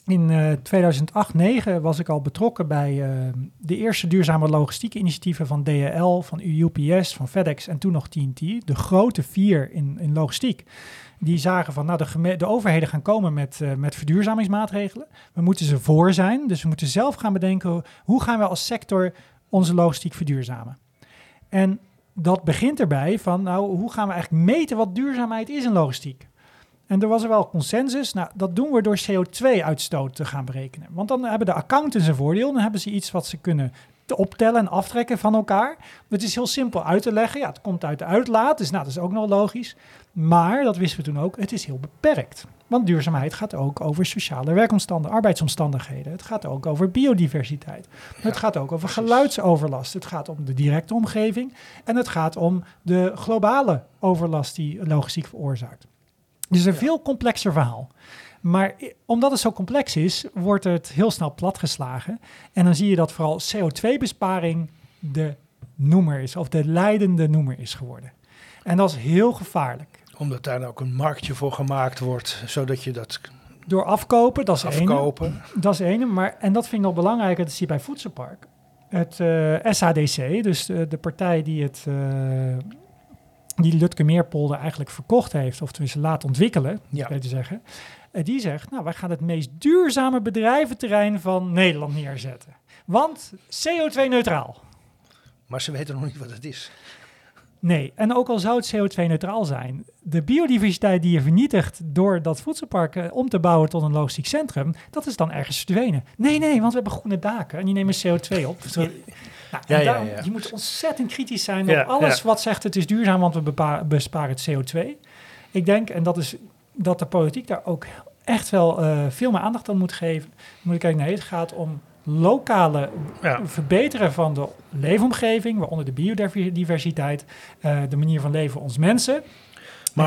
In 2008-2009 was ik al betrokken bij de eerste duurzame logistieke initiatieven van DHL, van UPS, van FedEx en toen nog TNT. De grote 4 in logistiek. Die zagen van, de overheden gaan komen met verduurzamingsmaatregelen. We moeten ze voor zijn, dus we moeten zelf gaan bedenken hoe gaan we als sector onze logistiek verduurzamen. En dat begint erbij van, hoe gaan we eigenlijk meten wat duurzaamheid is in logistiek? En er was er wel consensus. Dat doen we door CO2-uitstoot te gaan berekenen. Want dan hebben de accountants een voordeel. Dan hebben ze iets wat ze kunnen optellen en aftrekken van elkaar. Het is heel simpel uit te leggen. Ja, het komt uit de uitlaat, dus dat is ook nog logisch. Maar, dat wisten we toen ook, het is heel beperkt. Want duurzaamheid gaat ook over sociale werkomstandigheden, arbeidsomstandigheden. Het gaat ook over biodiversiteit. Het gaat ook over geluidsoverlast. Het gaat om de directe omgeving. En het gaat om de globale overlast die logistiek veroorzaakt. Dus een veel complexer verhaal. Maar omdat het zo complex is, wordt het heel snel platgeslagen. En dan zie je dat vooral CO2-besparing de noemer is, of de leidende noemer is geworden. En dat is heel gevaarlijk. Omdat daar ook een marktje voor gemaakt wordt, zodat je dat... Door afkopen, dat is afkopen. Dat is ene. Maar, en dat vind ik nog belangrijker, dat zie je bij Voedselpark. Het SHDC, dus de partij die die Lutkemeerpolder eigenlijk verkocht heeft, of tenminste laat ontwikkelen, te zeggen. Die zegt, wij gaan het meest duurzame bedrijventerrein van Nederland neerzetten. Want CO2-neutraal. Maar ze weten nog niet wat het is. Nee, en ook al zou het CO2-neutraal zijn, de biodiversiteit die je vernietigt door dat voedselpark om te bouwen tot een logistiek centrum, dat is dan ergens verdwenen. Nee, want we hebben groene daken en die nemen CO2 op. Je moet ontzettend kritisch zijn op alles wat zegt het is duurzaam, want we besparen het CO2. Ik denk, en dat de politiek daar ook echt wel veel meer aandacht aan moet geven. Moet ik kijken, het gaat om lokale verbeteren van de leefomgeving, waaronder de biodiversiteit, de manier van leven van ons mensen. Maar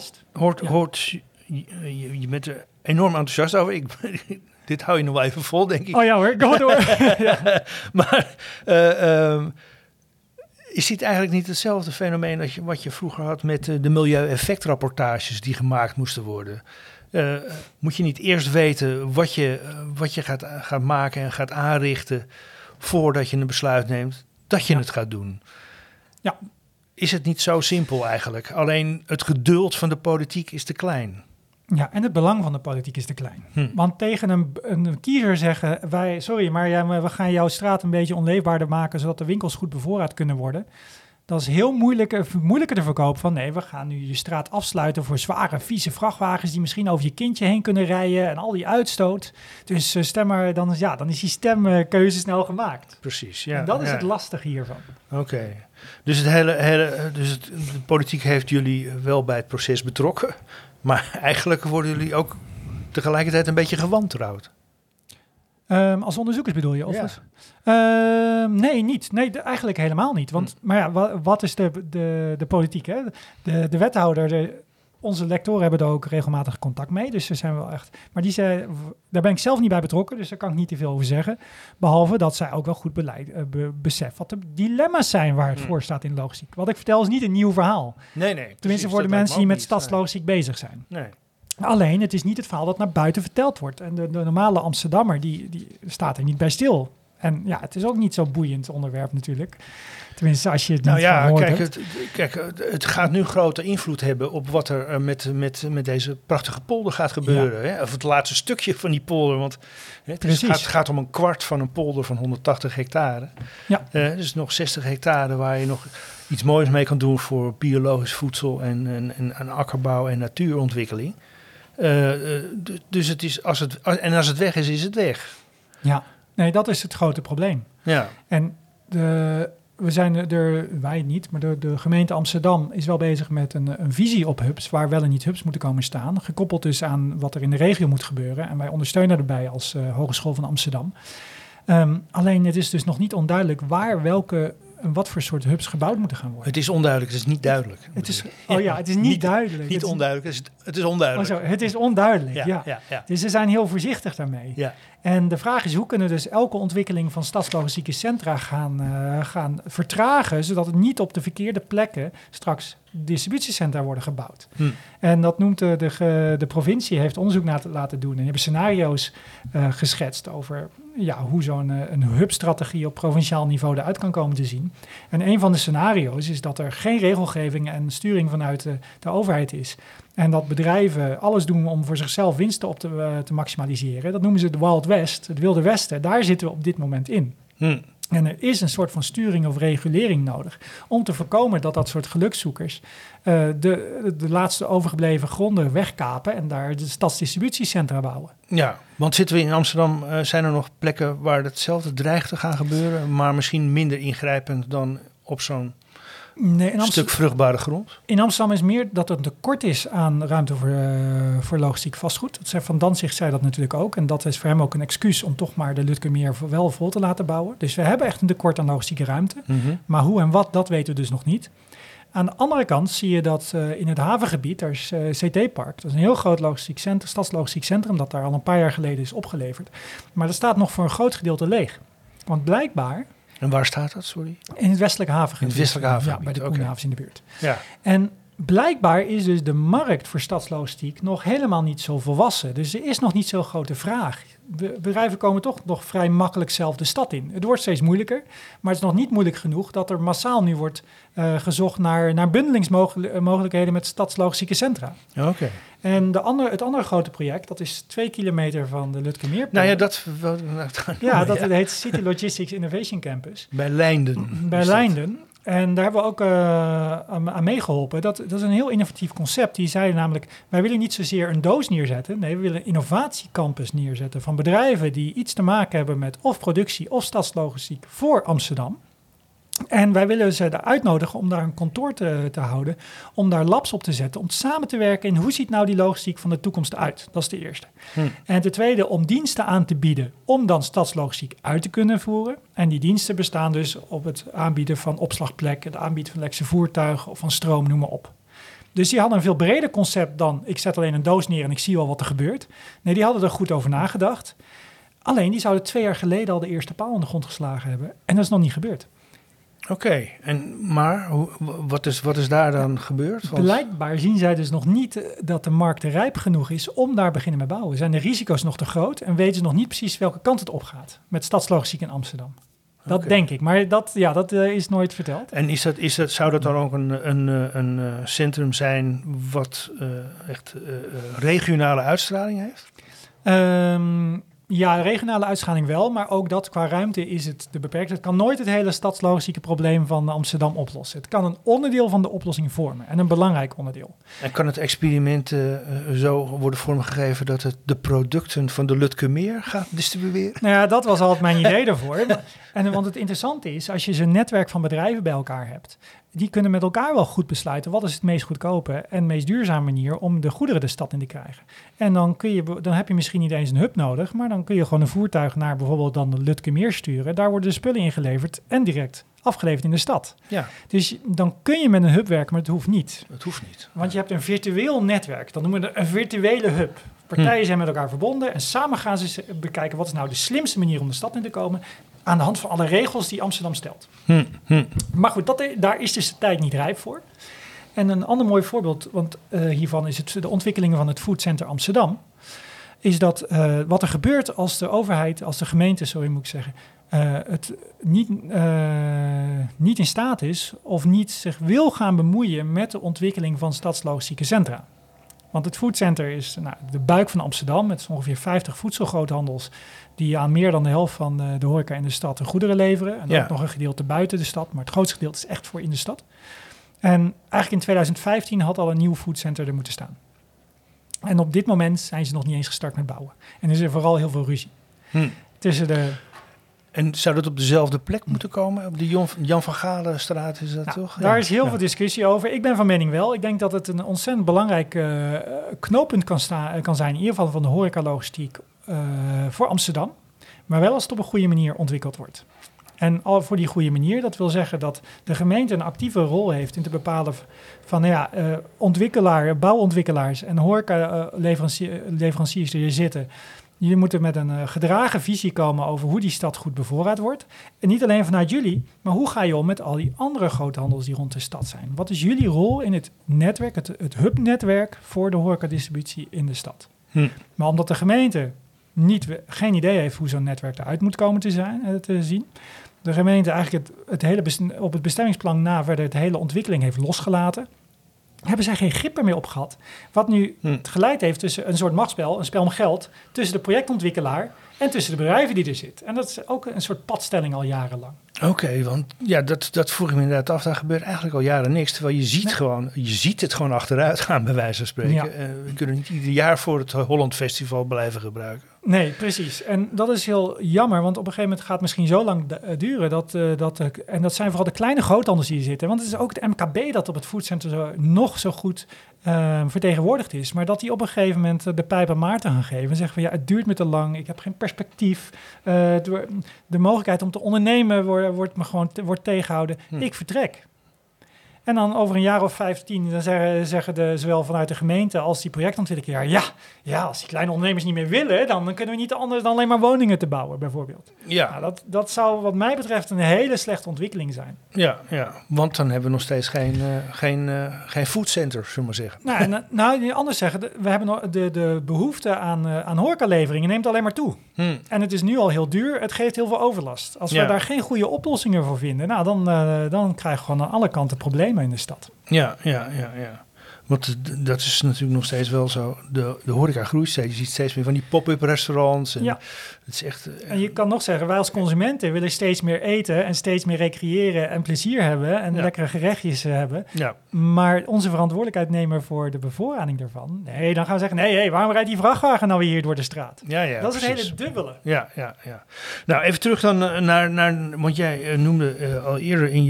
je bent er enorm enthousiast over. Dit hou je nog wel even vol, denk ik. Oh ja hoor, go door. Maar is dit eigenlijk niet hetzelfde fenomeen als wat je vroeger had met de milieueffectrapportages die gemaakt moesten worden? Moet je niet eerst weten wat je gaat maken en gaat aanrichten voordat je een besluit neemt dat je het gaat doen? Ja. Is het niet zo simpel eigenlijk? Alleen het geduld van de politiek is te klein. Ja, en het belang van de politiek is te klein. Want tegen een kiezer zeggen maar we gaan jouw straat een beetje onleefbaarder maken zodat de winkels goed bevoorraad kunnen worden. Dat is heel moeilijker te verkopen van we gaan nu je straat afsluiten voor zware, vieze vrachtwagens die misschien over je kindje heen kunnen rijden en al die uitstoot. Dus dan is die stemkeuze snel gemaakt. Precies, ja. En dat is het lastige hiervan. Oké. Dus de politiek heeft jullie wel bij het proces betrokken, maar eigenlijk worden jullie ook tegelijkertijd een beetje gewantrouwd. Als onderzoekers bedoel je? Of nee, niet. Nee, eigenlijk helemaal niet. Want, wat is de politiek? Hè? De wethouder, onze lectoren hebben er ook regelmatig contact mee. Dus ze zijn wel echt... Maar daar ben ik zelf niet bij betrokken, dus daar kan ik niet te veel over zeggen. Behalve dat zij ook wel goed beseft wat de dilemma's zijn waar het voor staat in logistiek. Wat ik vertel is niet een nieuw verhaal. Nee. Tenminste voor de mensen die met stadslogistiek bezig zijn. Nee. Alleen, het is niet het verhaal dat naar buiten verteld wordt. En de normale Amsterdammer, die staat er niet bij stil. En het is ook niet zo'n boeiend onderwerp natuurlijk. Tenminste, als je het niet hoort. Het gaat nu grote invloed hebben op wat er met deze prachtige polder gaat gebeuren. Hè? Of het laatste stukje van die polder. Want het gaat om een kwart van een polder van 180 hectare. Ja. Dus nog 60 hectare waar je nog iets moois mee kan doen voor biologisch voedsel en akkerbouw en natuurontwikkeling. Dus het is, als het weg is, is het weg. Ja, nee, dat is het grote probleem. Ja. En wij niet, maar de gemeente Amsterdam is wel bezig met een visie op hubs, waar wel en niet hubs moeten komen staan. Gekoppeld dus aan wat er in de regio moet gebeuren. En wij ondersteunen daarbij als Hogeschool van Amsterdam. Alleen het is dus nog niet onduidelijk waar welke wat voor soort hubs gebouwd moeten gaan worden. Het is onduidelijk, het is niet duidelijk. Het is niet duidelijk. Niet onduidelijk, het is onduidelijk. Het is onduidelijk, ja. Dus ze zijn heel voorzichtig daarmee. Ja. En de vraag is, hoe kunnen we dus elke ontwikkeling van stadslogistieke centra gaan vertragen, zodat het niet op de verkeerde plekken straks distributiecentra worden gebouwd. En dat noemt de provincie, heeft onderzoek laten doen. En die hebben scenario's geschetst over hoe zo'n een hubstrategie op provinciaal niveau eruit kan komen te zien. En een van de scenario's is dat er geen regelgeving en sturing vanuit de overheid is. En dat bedrijven alles doen om voor zichzelf winsten op te maximaliseren. Dat noemen ze de Wild West, het Wilde Westen. Daar zitten we op dit moment in. En er is een soort van sturing of regulering nodig om te voorkomen dat soort gelukszoekers de laatste overgebleven gronden wegkapen en daar de stadsdistributiecentra bouwen. Ja, want zitten we in Amsterdam, zijn er nog plekken waar hetzelfde dreigt te gaan gebeuren, maar misschien minder ingrijpend dan op zo'n stuk vruchtbare grond? In Amsterdam is meer dat er een tekort is aan ruimte voor logistiek vastgoed. Van Danzig zei dat natuurlijk ook. En dat is voor hem ook een excuus om toch maar de Lutkemeer wel vol te laten bouwen. Dus we hebben echt een tekort aan logistieke ruimte. Maar hoe en wat, dat weten we dus nog niet. Aan de andere kant zie je dat in het havengebied, daar is CT-Park. Dat is een heel groot stadslogistiek centrum dat daar al een paar jaar geleden is opgeleverd. Maar dat staat nog voor een groot gedeelte leeg. Want blijkbaar... En waar staat dat, sorry? In het westelijke havengebied. In het westelijke havengebied, ja, bij de Koenhavens in de buurt. Ja. En blijkbaar is dus de markt voor stadslogistiek nog helemaal niet zo volwassen. Dus er is nog niet zo'n grote vraag. Bedrijven komen toch nog vrij makkelijk zelf de stad in. Het wordt steeds moeilijker, maar het is nog niet moeilijk genoeg dat er massaal nu wordt gezocht naar bundelingsmogelijkheden met stadslogistieke centra. Oké. En het andere grote project, dat is 2 kilometer van de Lutkemeer. Nou ja, dat heet City Logistics Innovation Campus. Bij Leinden. Bij Leinden. En daar hebben we ook aan meegeholpen. Dat is een heel innovatief concept. Die zeiden namelijk, wij willen niet zozeer een doos neerzetten. Nee, we willen een innovatiecampus neerzetten van bedrijven die iets te maken hebben met of productie of stadslogistiek voor Amsterdam. En wij willen ze uitnodigen om daar een kantoor te houden, om daar labs op te zetten, om samen te werken in hoe ziet nou die logistiek van de toekomst uit. Dat is de eerste. En ten tweede, om diensten aan te bieden om dan stadslogistiek uit te kunnen voeren. En die diensten bestaan dus op het aanbieden van opslagplekken, het aanbieden van elektrische voertuigen of van stroom, noem maar op. Dus die hadden een veel breder concept dan ik zet alleen een doos neer en ik zie wel wat er gebeurt. Nee, die hadden er goed over nagedacht. Alleen die zouden 2 jaar geleden al de eerste paal in de grond geslagen hebben. En dat is nog niet gebeurd. Oké, maar wat is daar dan gebeurd? Want blijkbaar zien zij dus nog niet dat de markt rijp genoeg is om daar beginnen met bouwen. Zijn de risico's nog te groot en weten ze nog niet precies welke kant het opgaat met stadslogistiek in Amsterdam. Dat denk ik, maar dat is nooit verteld. En zou dat dan ook een centrum zijn wat echt regionale uitstraling heeft? Ja, regionale uitstraling wel, maar ook dat qua ruimte is het te beperkt. Het kan nooit het hele stadslogistieke probleem van Amsterdam oplossen. Het kan een onderdeel van de oplossing vormen en een belangrijk onderdeel. En kan het experiment zo worden vormgegeven dat het de producten van de Lutkemeer gaat distribueren? Nou ja, dat was altijd mijn idee daarvoor. Want het interessante is, als je zo'n netwerk van bedrijven bij elkaar hebt, die kunnen met elkaar wel goed besluiten wat is het meest goedkope en meest duurzame manier om de goederen de stad in te krijgen. En dan heb je misschien niet eens een hub nodig, maar dan kun je gewoon een voertuig naar bijvoorbeeld dan de Lutkemeer sturen. Daar worden de spullen ingeleverd en direct afgeleverd in de stad. Ja. Dus dan kun je met een hub werken, maar het hoeft niet. Het hoeft niet. Want je hebt een virtueel netwerk, dat noemen we een virtuele hub. Partijen zijn met elkaar verbonden en samen gaan ze bekijken wat is nou de slimste manier om de stad in te komen aan de hand van alle regels die Amsterdam stelt. Maar goed, daar is dus de tijd niet rijp voor. En een ander mooi voorbeeld hiervan is de ontwikkelingen van het Food Center Amsterdam. Is dat wat er gebeurt als de overheid, als de gemeente, het niet in staat is of niet zich wil gaan bemoeien met de ontwikkeling van stadslogistieke centra. Want het foodcenter is de buik van Amsterdam met ongeveer 50 voedselgroothandels die aan meer dan de helft van de horeca in de stad de goederen leveren. En ook nog een gedeelte buiten de stad, maar het grootste gedeelte is echt voor in de stad. En eigenlijk in 2015 had al een nieuw foodcenter er moeten staan. En op dit moment zijn ze nog niet eens gestart met bouwen. En er is er vooral heel veel ruzie tussen de... En zou dat op dezelfde plek moeten komen? Op de Jan van Galenstraat is dat toch? Daar is heel veel discussie over. Ik ben van mening wel. Ik denk dat het een ontzettend belangrijk knooppunt kan zijn, in ieder geval van de horecalogistiek voor Amsterdam. Maar wel als het op een goede manier ontwikkeld wordt. En al voor die goede manier, dat wil zeggen dat de gemeente een actieve rol heeft in te bepalen van bouwontwikkelaars en horeca-leveranciers die er zitten. Jullie moeten met een gedragen visie komen over hoe die stad goed bevoorraad wordt. En niet alleen vanuit jullie, maar hoe ga je om met al die andere groothandels die rond de stad zijn? Wat is jullie rol in het netwerk, het hubnetwerk voor de horecadistributie in de stad? Maar omdat de gemeente geen idee heeft hoe zo'n netwerk eruit moet komen te zien. De gemeente eigenlijk op het bestemmingsplan na verder het hele ontwikkeling heeft losgelaten. Hebben zij geen grip meer op gehad. Wat nu geleid heeft tussen een soort machtsspel, een spel om geld, tussen de projectontwikkelaar en tussen de bedrijven die er zitten. En dat is ook een soort padstelling al jarenlang. Oké, want ja, dat vroeg ik me inderdaad af. Daar gebeurt eigenlijk al jaren niks. Terwijl je ziet het gewoon achteruit gaan, bij wijze van spreken. Ja. We kunnen niet ieder jaar voor het Holland Festival blijven gebruiken. Nee, precies. En dat is heel jammer, want op een gegeven moment gaat het misschien zo lang duren. En dat zijn vooral de kleine groothandels die hier zitten. Want het is ook het MKB dat op het foodcenter nog zo goed vertegenwoordigd is. Maar dat die op een gegeven moment de pijp aan Maarten gaan geven. En zeggen van het duurt me te lang, ik heb geen perspectief. De mogelijkheid om te ondernemen wordt tegengehouden. Ik vertrek. En dan over een jaar of 15, dan zeggen zowel vanuit de gemeente als die projectontwikkelaar, als die kleine ondernemers niet meer willen, dan kunnen we niet anders dan alleen maar woningen te bouwen, bijvoorbeeld. Ja. Nou, dat zou wat mij betreft een hele slechte ontwikkeling zijn. Ja, want dan hebben we nog steeds geen foodcenter, zullen we maar zeggen. Nou, anders zeggen, we hebben de behoefte aan horecaleveringen neemt alleen maar toe. En het is nu al heel duur, het geeft heel veel overlast. Als we daar geen goede oplossingen voor vinden, dan krijgen we gewoon aan alle kanten problemen in de stad. Ja. Want dat is natuurlijk nog steeds wel zo. De horeca groeit steeds. Je ziet steeds meer van die pop-up restaurants. En het is echt, en je kan nog zeggen, wij als consumenten willen steeds meer eten en steeds meer recreëren en plezier hebben en lekkere gerechtjes hebben. Ja. Maar onze verantwoordelijkheid nemen voor de bevoorrading daarvan. Nee, dan gaan we zeggen, waarom rijdt die vrachtwagen nou weer hier door de straat? Ja, dat is het hele dubbele. Ja. Nou, even terug dan naar want jij noemde al eerder in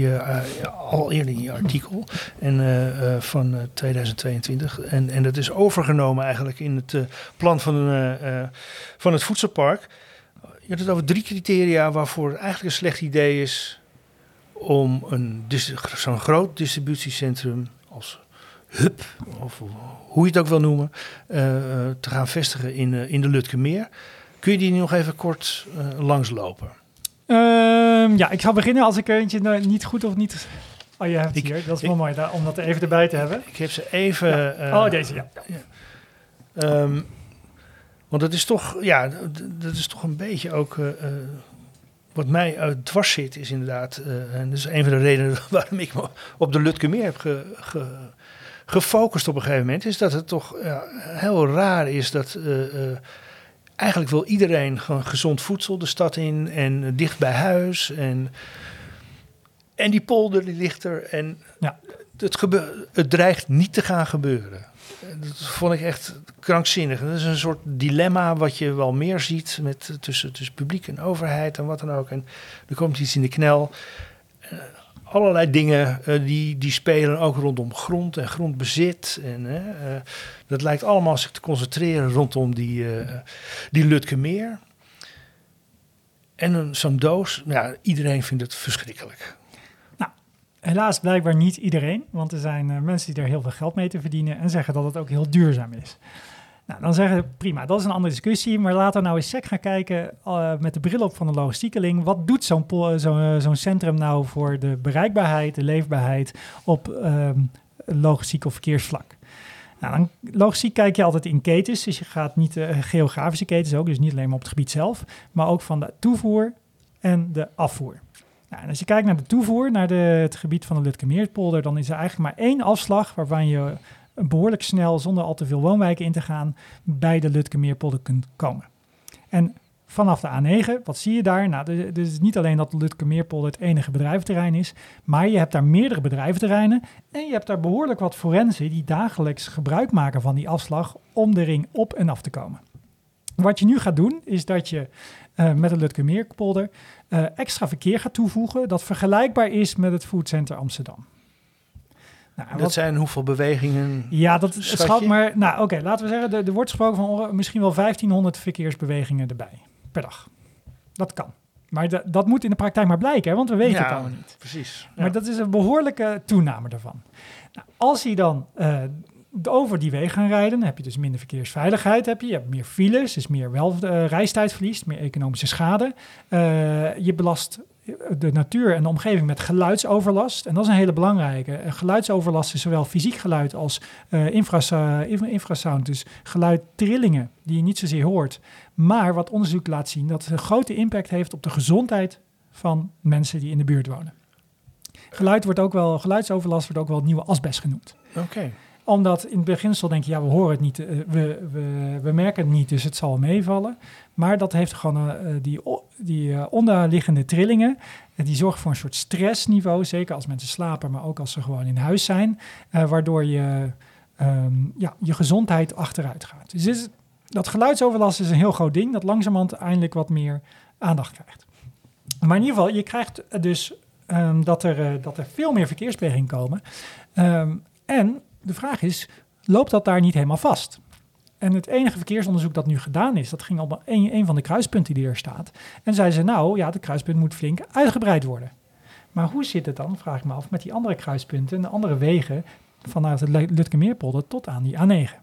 je artikel van 2022. En dat is overgenomen eigenlijk in het plan van het voedselpark. Je had het over 3 criteria waarvoor het eigenlijk een slecht idee is om zo'n groot distributiecentrum als hub, of hoe je het ook wil noemen, te gaan vestigen in de Lutkemeer. Kun je die nog even kort langslopen? Ik zal beginnen als ik eentje niet goed of niet... Oh, je hebt het hier. Dat is wel mooi om dat even erbij te hebben. Ik heb ze even... deze, ja. Want dat is toch een beetje ook... wat mij dwars zit is inderdaad... en dat is een van de redenen waarom ik me op de Lutkemeer heb gefocust op een gegeven moment... is dat het toch heel raar is dat... eigenlijk wil iedereen gewoon gezond voedsel de stad in... en dicht bij huis en die polder die ligt er en het dreigt niet te gaan gebeuren. Dat vond ik echt krankzinnig. Dat is een soort dilemma wat je wel meer ziet tussen publiek en overheid en wat dan ook. En er komt iets in de knel. Allerlei dingen die spelen ook rondom grond en grondbezit. En dat lijkt allemaal zich te concentreren rondom die Lutkemeer. En zo'n doos, iedereen vindt het verschrikkelijk. Helaas blijkbaar niet iedereen, want er zijn mensen die er heel veel geld mee te verdienen en zeggen dat het ook heel duurzaam is. Nou, dan zeggen we, prima, dat is een andere discussie, maar laten we nou eens sec gaan kijken met de bril op van de logistiekeling. Wat doet zo'n centrum nou voor de bereikbaarheid, de leefbaarheid op logistiek of verkeersvlak? Nou, dan logistiek kijk je altijd in ketens, dus je gaat niet geografische ketens ook, dus niet alleen maar op het gebied zelf, maar ook van de toevoer en de afvoer. Nou, en als je kijkt naar de toevoer, naar het gebied van de Lutkemeerpolder, dan is er eigenlijk maar 1 afslag waarvan je behoorlijk snel, zonder al te veel woonwijken in te gaan, bij de Lutkemeerpolder kunt komen. En vanaf de A9, wat zie je daar? Nou, het is niet alleen dat de Lutkemeerpolder het enige bedrijventerrein is, maar je hebt daar meerdere bedrijventerreinen en je hebt daar behoorlijk wat forensen die dagelijks gebruik maken van die afslag om de ring op en af te komen. Wat je nu gaat doen, is dat je met de Lutkemeerpolder extra verkeer gaat toevoegen dat vergelijkbaar is met het Foodcenter Amsterdam. Nou, dat zijn hoeveel bewegingen? Ja, dat schat maar... Nou, oké, laten we zeggen, er wordt gesproken van misschien wel 1500 verkeersbewegingen erbij per dag. Dat kan. Maar dat moet in de praktijk maar blijken, hè, want we weten het allemaal niet. Precies. Ja. Maar dat is een behoorlijke toename daarvan. Nou, als je dan over die wegen gaan rijden, dan heb je dus minder verkeersveiligheid. Je hebt meer files, dus meer reistijd verliest, meer economische schade. Je belast de natuur en de omgeving met geluidsoverlast. En dat is een hele belangrijke. Geluidsoverlast is zowel fysiek geluid als infrasound, dus geluidtrillingen die je niet zozeer hoort. Maar wat onderzoek laat zien, dat het een grote impact heeft op de gezondheid van mensen die in de buurt wonen. Geluidsoverlast wordt ook wel het nieuwe asbest genoemd. Oké. Omdat in het beginsel denk je, we horen het niet, we merken het niet, dus het zal meevallen. Maar dat heeft gewoon die onderliggende trillingen. Die zorgen voor een soort stressniveau, zeker als mensen slapen, maar ook als ze gewoon in huis zijn. Waardoor je gezondheid achteruit gaat. Dus dat geluidsoverlast is een heel groot ding, dat langzamerhand eindelijk wat meer aandacht krijgt. Maar in ieder geval, je krijgt dus dat er veel meer verkeersbewegingen komen. En de vraag is, loopt dat daar niet helemaal vast? En het enige verkeersonderzoek dat nu gedaan is, dat ging op een van de kruispunten die er staat. En zeiden ze, het kruispunt moet flink uitgebreid worden. Maar hoe zit het dan, vraag ik me af, met die andere kruispunten en de andere wegen vanuit het Lutkemeerpolder tot aan die A9?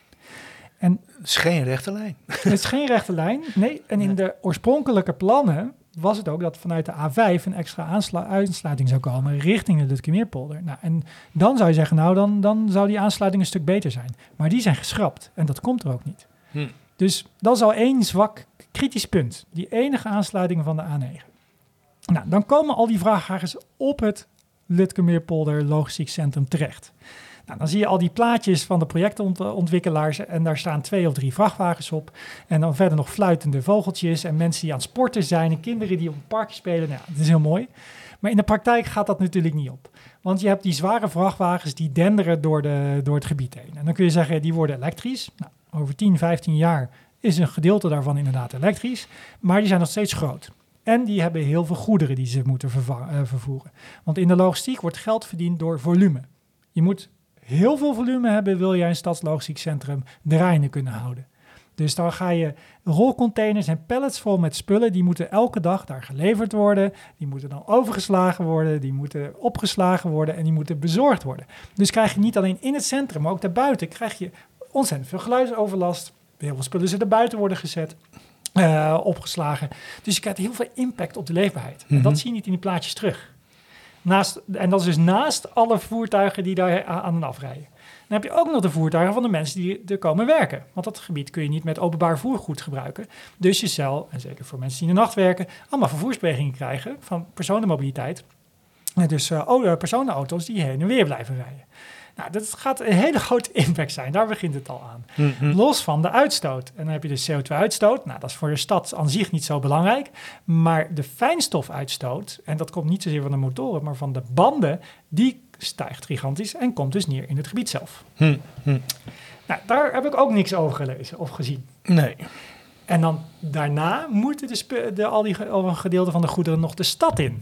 En het is geen rechte lijn. Het is geen rechte lijn, nee. En in de oorspronkelijke plannen was het ook dat vanuit de A5 een extra aansluiting zou komen richting de Lutkemeerpolder. Nou, en dan zou je zeggen, dan zou die aansluiting een stuk beter zijn. Maar die zijn geschrapt en dat komt er ook niet. Dus dat is al één zwak kritisch punt. Die enige aansluiting van de A9. Nou, dan komen al die vrachtwagens op het Lutkemeerpolder Logistiek Centrum terecht. Nou, dan zie je al die plaatjes van de projectontwikkelaars en daar staan 2 of 3 vrachtwagens op. En dan verder nog fluitende vogeltjes en mensen die aan het sporten zijn en kinderen die op een parkje spelen. Nou, dat is heel mooi. Maar in de praktijk gaat dat natuurlijk niet op. Want je hebt die zware vrachtwagens die denderen door het gebied heen. En dan kun je zeggen, die worden elektrisch. Nou, over 10, 15 jaar is een gedeelte daarvan inderdaad elektrisch. Maar die zijn nog steeds groot. En die hebben heel veel goederen die ze moeten vervoeren. Want in de logistiek wordt geld verdiend door volume. Je moet heel veel volume hebben, wil jij een stadslogistiek centrum draaiende kunnen houden. Dus dan ga je rolcontainers en pallets vol met spullen, die moeten elke dag daar geleverd worden. Die moeten dan overgeslagen worden, die moeten opgeslagen worden en die moeten bezorgd worden. Dus krijg je niet alleen in het centrum, maar ook daarbuiten krijg je ontzettend veel geluidsoverlast. Heel veel spullen zullen buiten worden gezet, opgeslagen. Dus je krijgt heel veel impact op de leefbaarheid. En dat zie je niet in die plaatjes terug. En dat is dus naast alle voertuigen die daar aan en afrijden. Dan heb je ook nog de voertuigen van de mensen die er komen werken. Want dat gebied kun je niet met openbaar voergoed gebruiken. Dus je zal, en zeker voor mensen die in de nacht werken, allemaal vervoersbewegingen krijgen van personenmobiliteit. Dus personenauto's die heen en weer blijven rijden. Nou, dat gaat een hele grote impact zijn. Daar begint het al aan. Los van de uitstoot. En dan heb je de CO2-uitstoot. Nou, dat is voor de stad aan zich niet zo belangrijk. Maar de fijnstofuitstoot, en dat komt niet zozeer van de motoren, maar van de banden, die stijgt gigantisch en komt dus neer in het gebied zelf. Nou, daar heb ik ook niks over gelezen of gezien. Nee. En dan daarna moeten al die gedeelten van de goederen nog de stad in.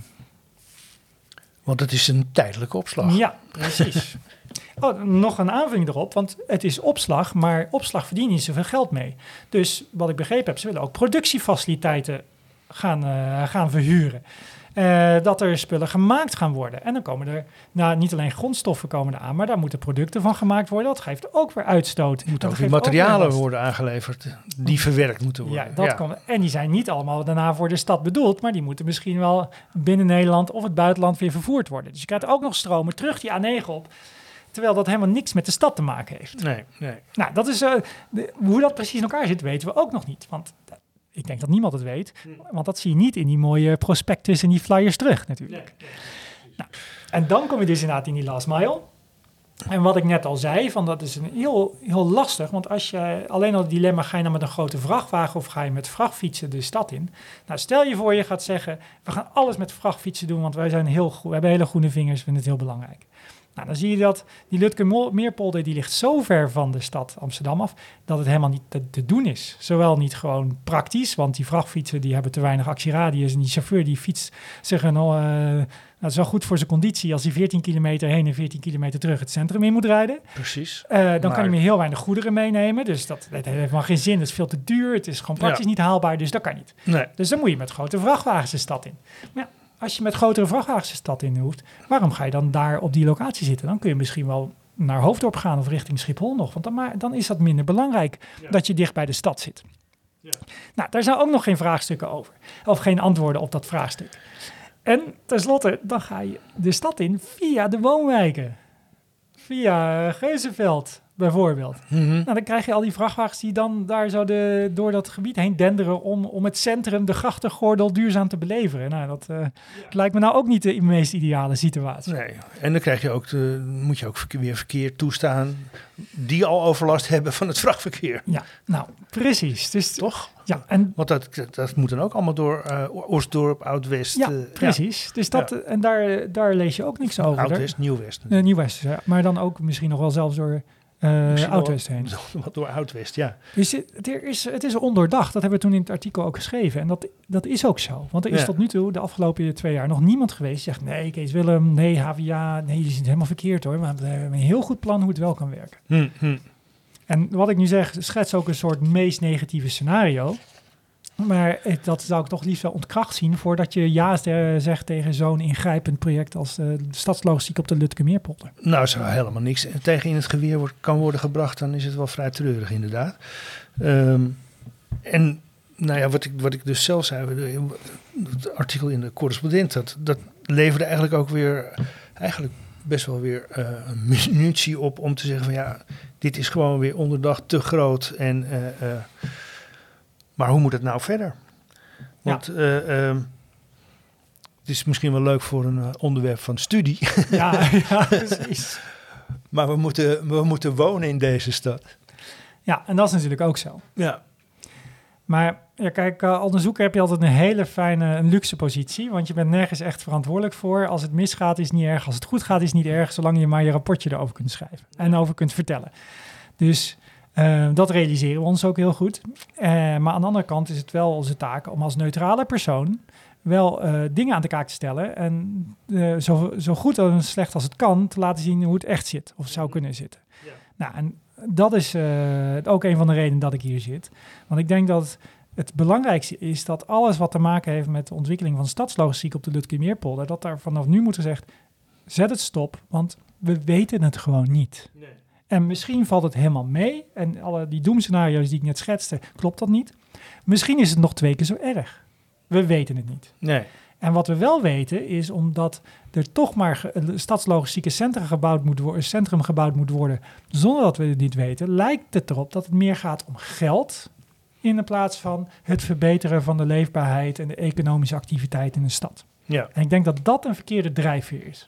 Want het is een tijdelijke opslag. Ja, precies. Nog een aanvulling erop, want het is opslag, maar opslag verdien je niet zoveel geld mee. Dus wat ik begrepen heb, ze willen ook productiefaciliteiten gaan verhuren. Dat er spullen gemaakt gaan worden. En dan komen er niet alleen grondstoffen komen er aan, maar daar moeten producten van gemaakt worden. Dat geeft ook weer uitstoot. Er moeten ook weer materialen worden aangeleverd die verwerkt moeten worden. Ja, dat kan. En die zijn niet allemaal daarna voor de stad bedoeld, maar die moeten misschien wel binnen Nederland of het buitenland weer vervoerd worden. Dus je krijgt ook nog stromen terug die A9 op, terwijl dat helemaal niks met de stad te maken heeft. Nee. Nou, dat is hoe dat precies in elkaar zit, weten we ook nog niet. Want ik denk dat niemand het weet, want dat zie je niet in die mooie prospectus en die flyers terug natuurlijk. Nee. Nou, en dan kom je dus inderdaad in die last mile. En wat ik net al zei, van dat is een heel, heel lastig, want als je alleen al het dilemma, ga je nou met een grote vrachtwagen of ga je met vrachtfietsen de stad in? Nou, stel je voor je gaat zeggen, we gaan alles met vrachtfietsen doen, want wij zijn we hebben hele groene vingers, vinden het heel belangrijk. Nou, dan zie je dat die Lutkemeerpolder die ligt zo ver van de stad Amsterdam af, dat het helemaal niet te doen is. Zowel niet gewoon praktisch, want die vrachtfietsen die hebben te weinig actieradius en die chauffeur die fietst zich dat is wel goed voor zijn conditie als hij 14 kilometer heen en 14 kilometer terug het centrum in moet rijden. Precies. Dan kan hij meer heel weinig goederen meenemen. Dus dat heeft helemaal geen zin. Het is veel te duur. Het is gewoon praktisch niet haalbaar. Dus dat kan niet. Nee. Dus dan moet je met grote vrachtwagens de stad in. Maar ja, als je met grotere vrachtwagens de stad in hoeft, waarom ga je dan daar op die locatie zitten? Dan kun je misschien wel naar Hoofddorp gaan of richting Schiphol nog. Want dan is dat minder belangrijk dat je dicht bij de stad zit. Ja. Nou, daar zijn ook nog geen vraagstukken over. Of geen antwoorden op dat vraagstuk. En tenslotte, dan ga je de stad in via de woonwijken. Via Geuzenveld bijvoorbeeld. Mm-hmm. Nou, dan krijg je al die vrachtwagens die dan daar zo door dat gebied heen denderen om het centrum, de grachtengordel, duurzaam te beleveren. Nou, dat lijkt me nou ook niet de meest ideale situatie. Nee, en dan krijg je ook moet je ook weer verkeer toestaan die al overlast hebben van het vrachtverkeer. Ja, nou, precies. Dus, toch? Ja, want dat moet dan ook allemaal door Osdorp, Oud-West. Ja, precies. Dus en daar lees je ook niks over. Oud-West, Nieuw-West. Nieuw-West, ja. Maar dan ook misschien nog wel zelfs door Oud-West heen. Wat door Oud-West, ja. Dus het is ondoordacht. Dat hebben we toen in het artikel ook geschreven. En dat is ook zo. Want er is tot nu toe, de afgelopen 2 jaar, nog niemand geweest die zegt, nee, Kees Willem, nee, HVA, nee, die is niet helemaal verkeerd hoor. Maar we hebben een heel goed plan hoe het wel kan werken. En wat ik nu zeg, schets ook een soort meest negatieve scenario. Maar dat zou ik toch liefst wel ontkracht zien voordat je ja zegt tegen zo'n ingrijpend project als de stadslogistiek op de Lutkemeerpolder. Nou, als er helemaal niks tegen in het geweer kan worden gebracht, dan is het wel vrij treurig inderdaad. En nou ja, wat ik dus zelf zei, het artikel in de correspondent, dat leverde eigenlijk ook weer, best wel weer munitie op om te zeggen van ja, dit is gewoon weer onderdacht te groot en maar hoe moet het nou verder? Want het is misschien wel leuk voor een onderwerp van studie. Ja, precies. Maar we moeten wonen in deze stad. Ja, en dat is natuurlijk ook zo. Ja. Maar ja, kijk, als onderzoeker heb je altijd een hele fijne, een luxe positie. Want je bent nergens echt verantwoordelijk voor. Als het misgaat is niet erg. Als het goed gaat is niet erg. Zolang je maar je rapportje erover kunt schrijven. En over kunt vertellen. Dus dat realiseren we ons ook heel goed. Maar aan de andere kant is het wel onze taak om als neutrale persoon wel dingen aan de kaak te stellen. En zo goed en slecht als het kan te laten zien hoe het echt zit. Of zou kunnen zitten. Ja. Nou, en dat is ook een van de redenen dat ik hier zit. Want ik denk dat het belangrijkste is dat alles wat te maken heeft met de ontwikkeling van stadslogistiek op de Lutkemeerpolder, dat daar vanaf nu moet gezegd, zet het stop, want we weten het gewoon niet. Nee. En misschien valt het helemaal mee. En alle die doemscenario's die ik net schetste, klopt dat niet. Misschien is het nog 2 keer zo erg. We weten het niet. Nee. En wat we wel weten is, omdat er toch maar een stadslogistieke centrum gebouwd moet worden, zonder dat we het niet weten, lijkt het erop dat het meer gaat om geld in de plaats van het verbeteren van de leefbaarheid en de economische activiteit in de stad. Ja. En ik denk dat dat een verkeerde drijfveer is.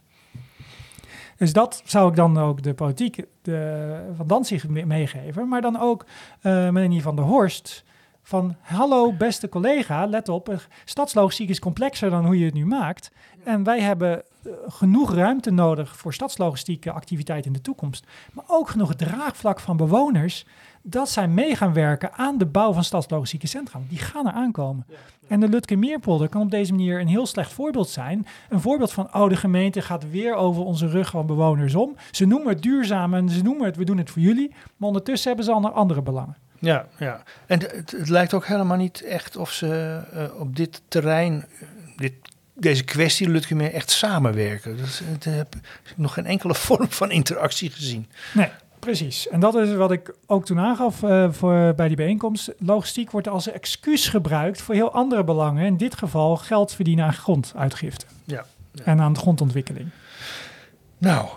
Dus dat zou ik dan ook de politiek van Danzig meegeven. Maar dan ook meneer Van der Horst. Van, hallo beste collega, let op. Stadslogistiek is complexer dan hoe je het nu maakt. En wij hebben genoeg ruimte nodig voor stadslogistieke activiteit in de toekomst. Maar ook genoeg draagvlak van bewoners dat zij mee gaan werken aan de bouw van stadslogistieke centra. Die gaan er aankomen. Ja. En de Lutkemeerpolder kan op deze manier een heel slecht voorbeeld zijn. Een voorbeeld van, de gemeente gaat weer over onze rug van bewoners om. Ze noemen het duurzaam en ze noemen het, we doen het voor jullie. Maar ondertussen hebben ze al andere belangen. Ja. En het lijkt ook helemaal niet echt of ze op dit terrein, deze kwestie, Lutkemeer, echt samenwerken. Ik heb nog geen enkele vorm van interactie gezien. Nee. Precies. En dat is wat ik ook toen aangaf bij die bijeenkomst. Logistiek wordt als excuus gebruikt voor heel andere belangen. In dit geval geld verdienen aan gronduitgifte. Ja. En aan de grondontwikkeling. Nou,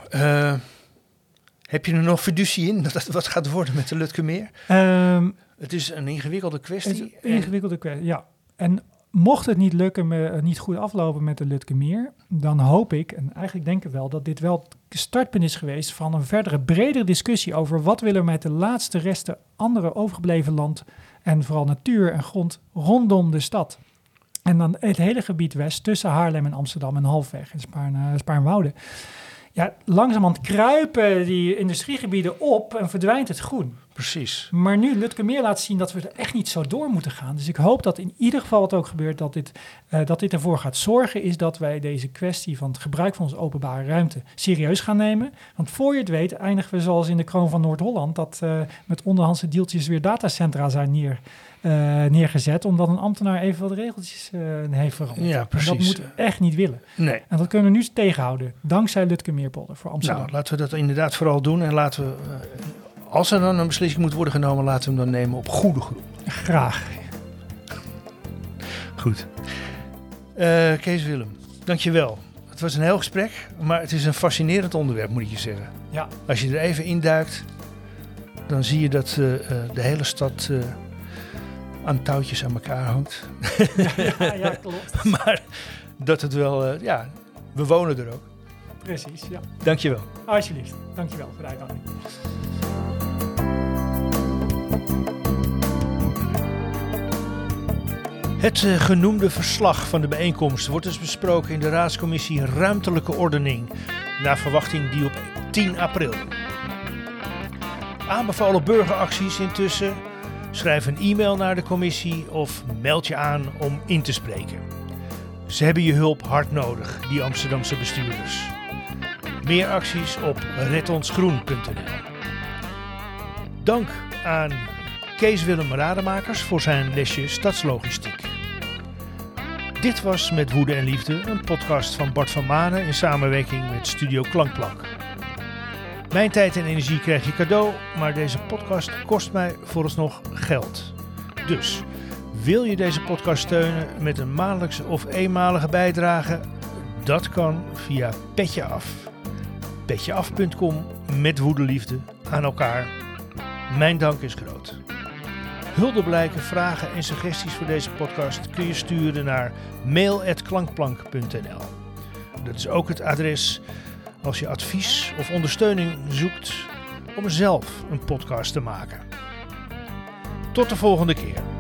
heb je er nog fiducie in dat het wat gaat worden met de Lutkemeer? Het is een ingewikkelde kwestie. Ja. En mocht het niet lukken, niet goed aflopen met de Lutkemeer, dan hoop ik, en eigenlijk denk ik wel, dat dit wel het startpunt is geweest van een verdere, bredere discussie over wat willen we met de laatste resten andere overgebleven land en vooral natuur en grond rondom de stad. En dan het hele gebied west tussen Haarlem en Amsterdam en halfweg in Spaarnwoude. langzamerhand kruipen die industriegebieden op en verdwijnt het groen. Precies. Maar nu Lutkemeer laat zien dat we er echt niet zo door moeten gaan. Dus ik hoop dat in ieder geval wat ook gebeurt, dat dit ervoor gaat zorgen, is dat wij deze kwestie van het gebruik van onze openbare ruimte serieus gaan nemen. Want voor je het weet eindigen we zoals in de kroon van Noord-Holland, dat met onderhandse deeltjes weer datacentra zijn neergezet, omdat een ambtenaar even wat regeltjes heeft veranderd. Ja, precies. En dat moeten we echt niet willen. Nee. En dat kunnen we nu tegenhouden, dankzij Lutkemeerpolder voor Amsterdam. Nou, laten we dat inderdaad vooral doen en laten we, als er dan een beslissing moet worden genomen, laten we hem dan nemen op goede grond. Graag. Goed. Kees Willem, dankjewel. Het was een heel gesprek, maar het is een fascinerend onderwerp, moet ik je zeggen. Ja. Als je er even induikt, dan zie je dat de hele stad aan touwtjes aan elkaar hangt. Ja, klopt. Maar dat het wel, we wonen er ook. Precies, ja. Dankjewel. Alsjeblieft. Dankjewel voor de uitnodiging. Het genoemde verslag van de bijeenkomst wordt dus besproken in de Raadscommissie Ruimtelijke Ordening, naar verwachting die op 10 april. Aanbevolen burgeracties intussen, schrijf een e-mail naar de commissie of meld je aan om in te spreken. Ze hebben je hulp hard nodig, die Amsterdamse bestuurders. Meer acties op redonsgroen.nl. Dank aan Kees Willem Rademakers voor zijn lesje Stadslogistiek. Dit was Met Woede en Liefde, een podcast van Bart van Manen in samenwerking met Studio Klankplank. Mijn tijd en energie krijg je cadeau, maar deze podcast kost mij vooralsnog geld. Dus, wil je deze podcast steunen met een maandelijkse of eenmalige bijdrage? Dat kan via Petje Af. Petjeaf.com met woedeliefde aan elkaar. Mijn dank is groot. Huldeblijken, vragen en suggesties voor deze podcast kun je sturen naar mail@klankplank.nl. Dat is ook het adres als je advies of ondersteuning zoekt om zelf een podcast te maken. Tot de volgende keer.